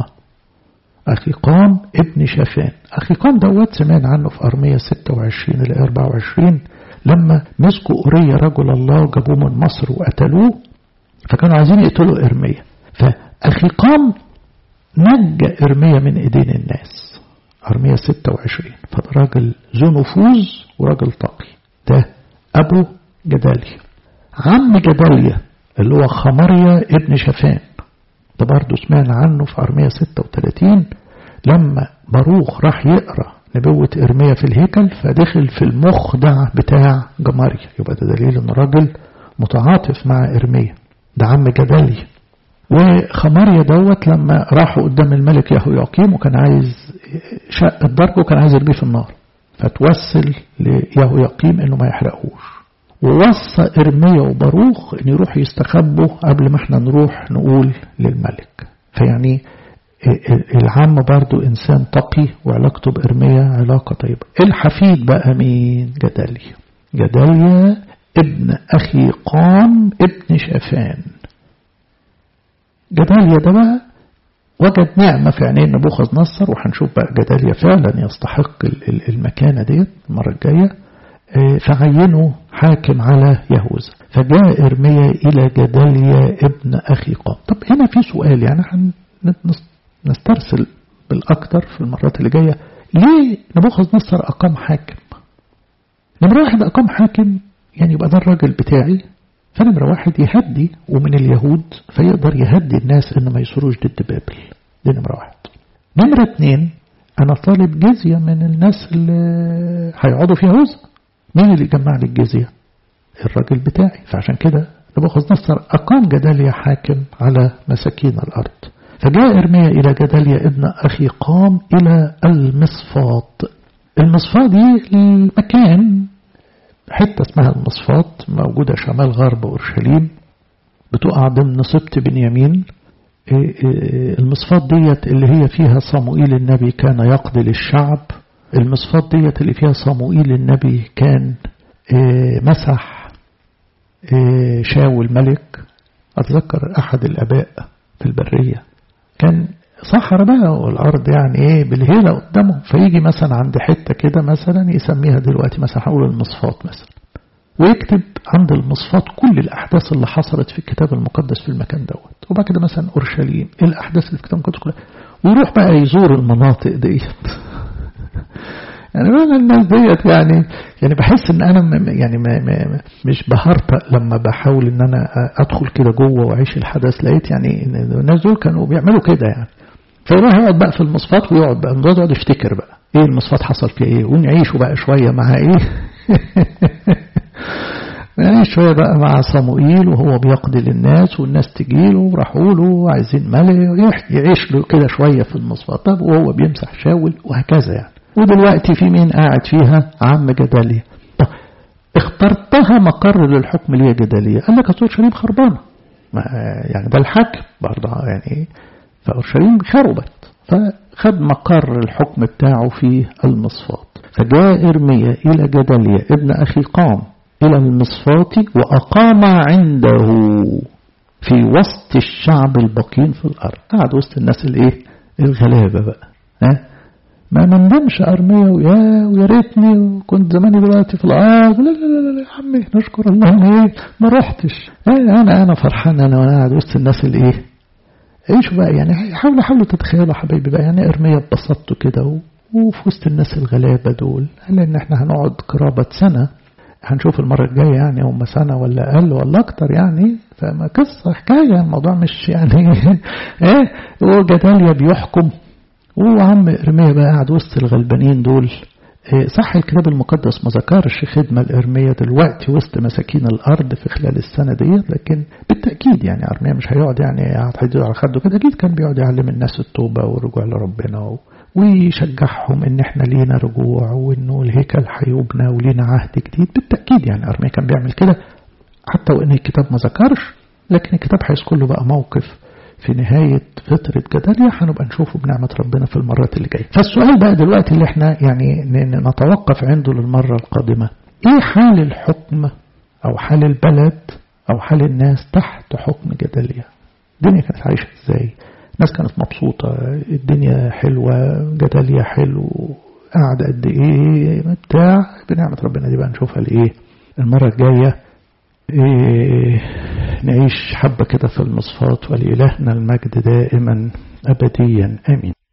أخيقام ابن شافان. أخيقام دوت سمعنا عنه في أرمية ستة وعشرين إلى أربعة وعشرين لما مسكوا أوريا رجل الله وجابوه من مصر وقتلوه، فكانوا عايزين يقتلوا إرميا. فأخيقام نجى إرميا من إيدين الناس. أرمية ستة وعشرين. فده راجل ذو نفوذ وراجل تقي. ده أبو جداليا. عم جداليا اللي هو خمريا ابن شافان، ده برضه سمعنا عنه في أرمية ستة وثلاثين لما باروخ راح يقرأ نبوة إرميا في الهيكل، فدخل في المخدع بتاع جماريا. يبقى ده دليل إن راجل متعاطف مع إرميا. ده عم جداليا. وخماريا دوت لما راحوا قدام الملك يهوياقيم وكان عايز شق الضرب وكان عايز يرميه في النار، فتوسل ليهوياقيم إنه ما يحرقهوش، ووصى إرميا وباروخ إن يروح يستخبوا قبل ما احنا نروح نقول للملك. فيعني العم برضو إنسان تقي وعلاقته بإرميا علاقة طيبة. الحفيد بقى مين؟ جداليا. جداليا ابن أخيقام ابن شافان. جداليا ده بقى وجد نعمة في عينين نبوخذ نصر، وهنشوف بقى جداليا فعلا يستحق المكانة ديت المرة الجاية. فعينه حاكم على يهوذا. فجاء إرميا إلى جداليا ابن أخيقام. طب هنا في سؤال، يعني هنسترسل بالأكثر في المرات اللي جاية. ليه نبوخذ نصر أقام حاكم؟ نمرة واحد أقام حاكم يعني يبقى ده الراجل بتاعي، فنمرة واحد يهدي ومن اليهود، فيقدر يهدي الناس إن ما يصيروش ضد بابل. دي نمرة واحد. نمرة اتنين، أنا طالب جزية من الناس اللي هيقعدوا في يهوذا. مين اللي جمع لي الجزية؟ الراجل بتاعي. فعشان كده نبوخذ نصر أقام جداليا حاكم على مساكين الأرض. فجاء إرميا إلى جداليا ابن أخيقام إلى المصفات. المصفات دي المكان، حتة اسمها المصفات موجودة شمال غرب أورشليم، بتقع ضمن سبط بنيامين. المصفات ديت اللي هي فيها صموئيل النبي كان يقضي للشعب. المصفات ديت اللي فيها صموئيل النبي كان مسح شاول ملك. أتذكر أحد الأباء في البرية كان صحراء بقى والأرض يعني إيه بالهيلة قدامه، فيجي مثلا عند حتة كده مثلا يسميها دلوقتي مثلا هقول المصفات مثلا، ويكتب عند المصفات كل الأحداث اللي حصلت في الكتاب المقدس في المكان دوت. وبعد كده مثلا أورشليم الأحداث اللي في الكتاب المقدس كلها، ويروح بقى يزور المناطق ديت. يعني أنا الناس ديت يعني يعني بحس إن أنا يعني ما ما مش بهرطق لما بحاول إن أنا أدخل كده جوه وأعيش الحدث. لقيت يعني إن الناس دول كانوا بيعملوا كده يعني. فيروح يقعد بقى في المصفات ويقعد بقى يقعد يفتكر بقى إيه المصفات حصل فيها إيه، ونعيشه بقى شوية مع إيه نعيش شوية بقى مع صموئيل وهو بيقضي للناس والناس تجيله وراحوا له عايزين ملك، يعيش له كده شوية في المصفات. طب وهو بيمسح شاول وهكذا يعني. ودلوقتي في مين قاعد فيها؟ عم جداليا. طب اخترتها مقر للحكم ليه جدلية؟ قال لك أورشليم خربانة، يعني ده الحاكم برضه يعني، فأورشليم خربت، فخد مقر الحكم بتاعه في المصفات. فجاء إرميا إلى جدلية ابن أخي قام إلى المصفات وأقام عنده في وسط الشعب الباقين في الأرض. قعد وسط الناس الإيه الغلابة بقى، ها ما نندمش أرميا ويا ويا ريتني وكنت زماني دلوقتي في الأرض، لا لا لا لا يا عمي نشكر الله إيه ما رحتش، أنا أنا فرحان أنا وأنا قاعد وسط الناس الإيه. عيشوا بقى يعني، حاولوا حاولوا تتخيلوا حبايبي بقى يعني إرميا ببساطته كده وفي وسط الناس الغلابة دول، لأن إحنا هنقعد قرابة سنة، هنشوف المرة الجاية يعني هم سنة ولا أقل ولا أكتر يعني، فما قصة حكاية الموضوع مش يعني إيه. وجداليا بيحكم وعم إرميا بقى قاعد وسط الغلبانين دول. إيه صح الكتاب المقدس ما ذكرش خدمة لإرميا دلوقتي وسط مساكين الأرض في خلال السنة دي، لكن بالتأكيد يعني إرميا مش هيقعد يعني هيدور على خده كده، أكيد كان بيقعد يعلم الناس التوبة والرجوع لربنا ويشجعهم إن إحنا لينا رجوع وإنه الهيكل هيبنى ولينا عهد جديد. بالتأكيد يعني إرميا كان بيعمل كده حتى وإن الكتاب ما ذكرش، لكن الكتاب هيذكر له بقى موقف في نهاية فترة جداليا هنبقى نشوفه بنعمة ربنا في المرات اللي جاية. فالسؤال بقى دلوقتي اللي احنا يعني نتوقف عنده للمرة القادمة، ايه حال الحكم او حال البلد او حال الناس تحت حكم جداليا؟ الدنيا كانت عايشة ازاي؟ الناس كانت مبسوطة، الدنيا حلوة، جداليا حلو، قاعد قد ايه بتاع. بنعمة ربنا دي بقى نشوفها لايه المرة الجاية. إيه نعيش حبة كده في المصفات، ولإلهنا المجد دائما أبديا آمين.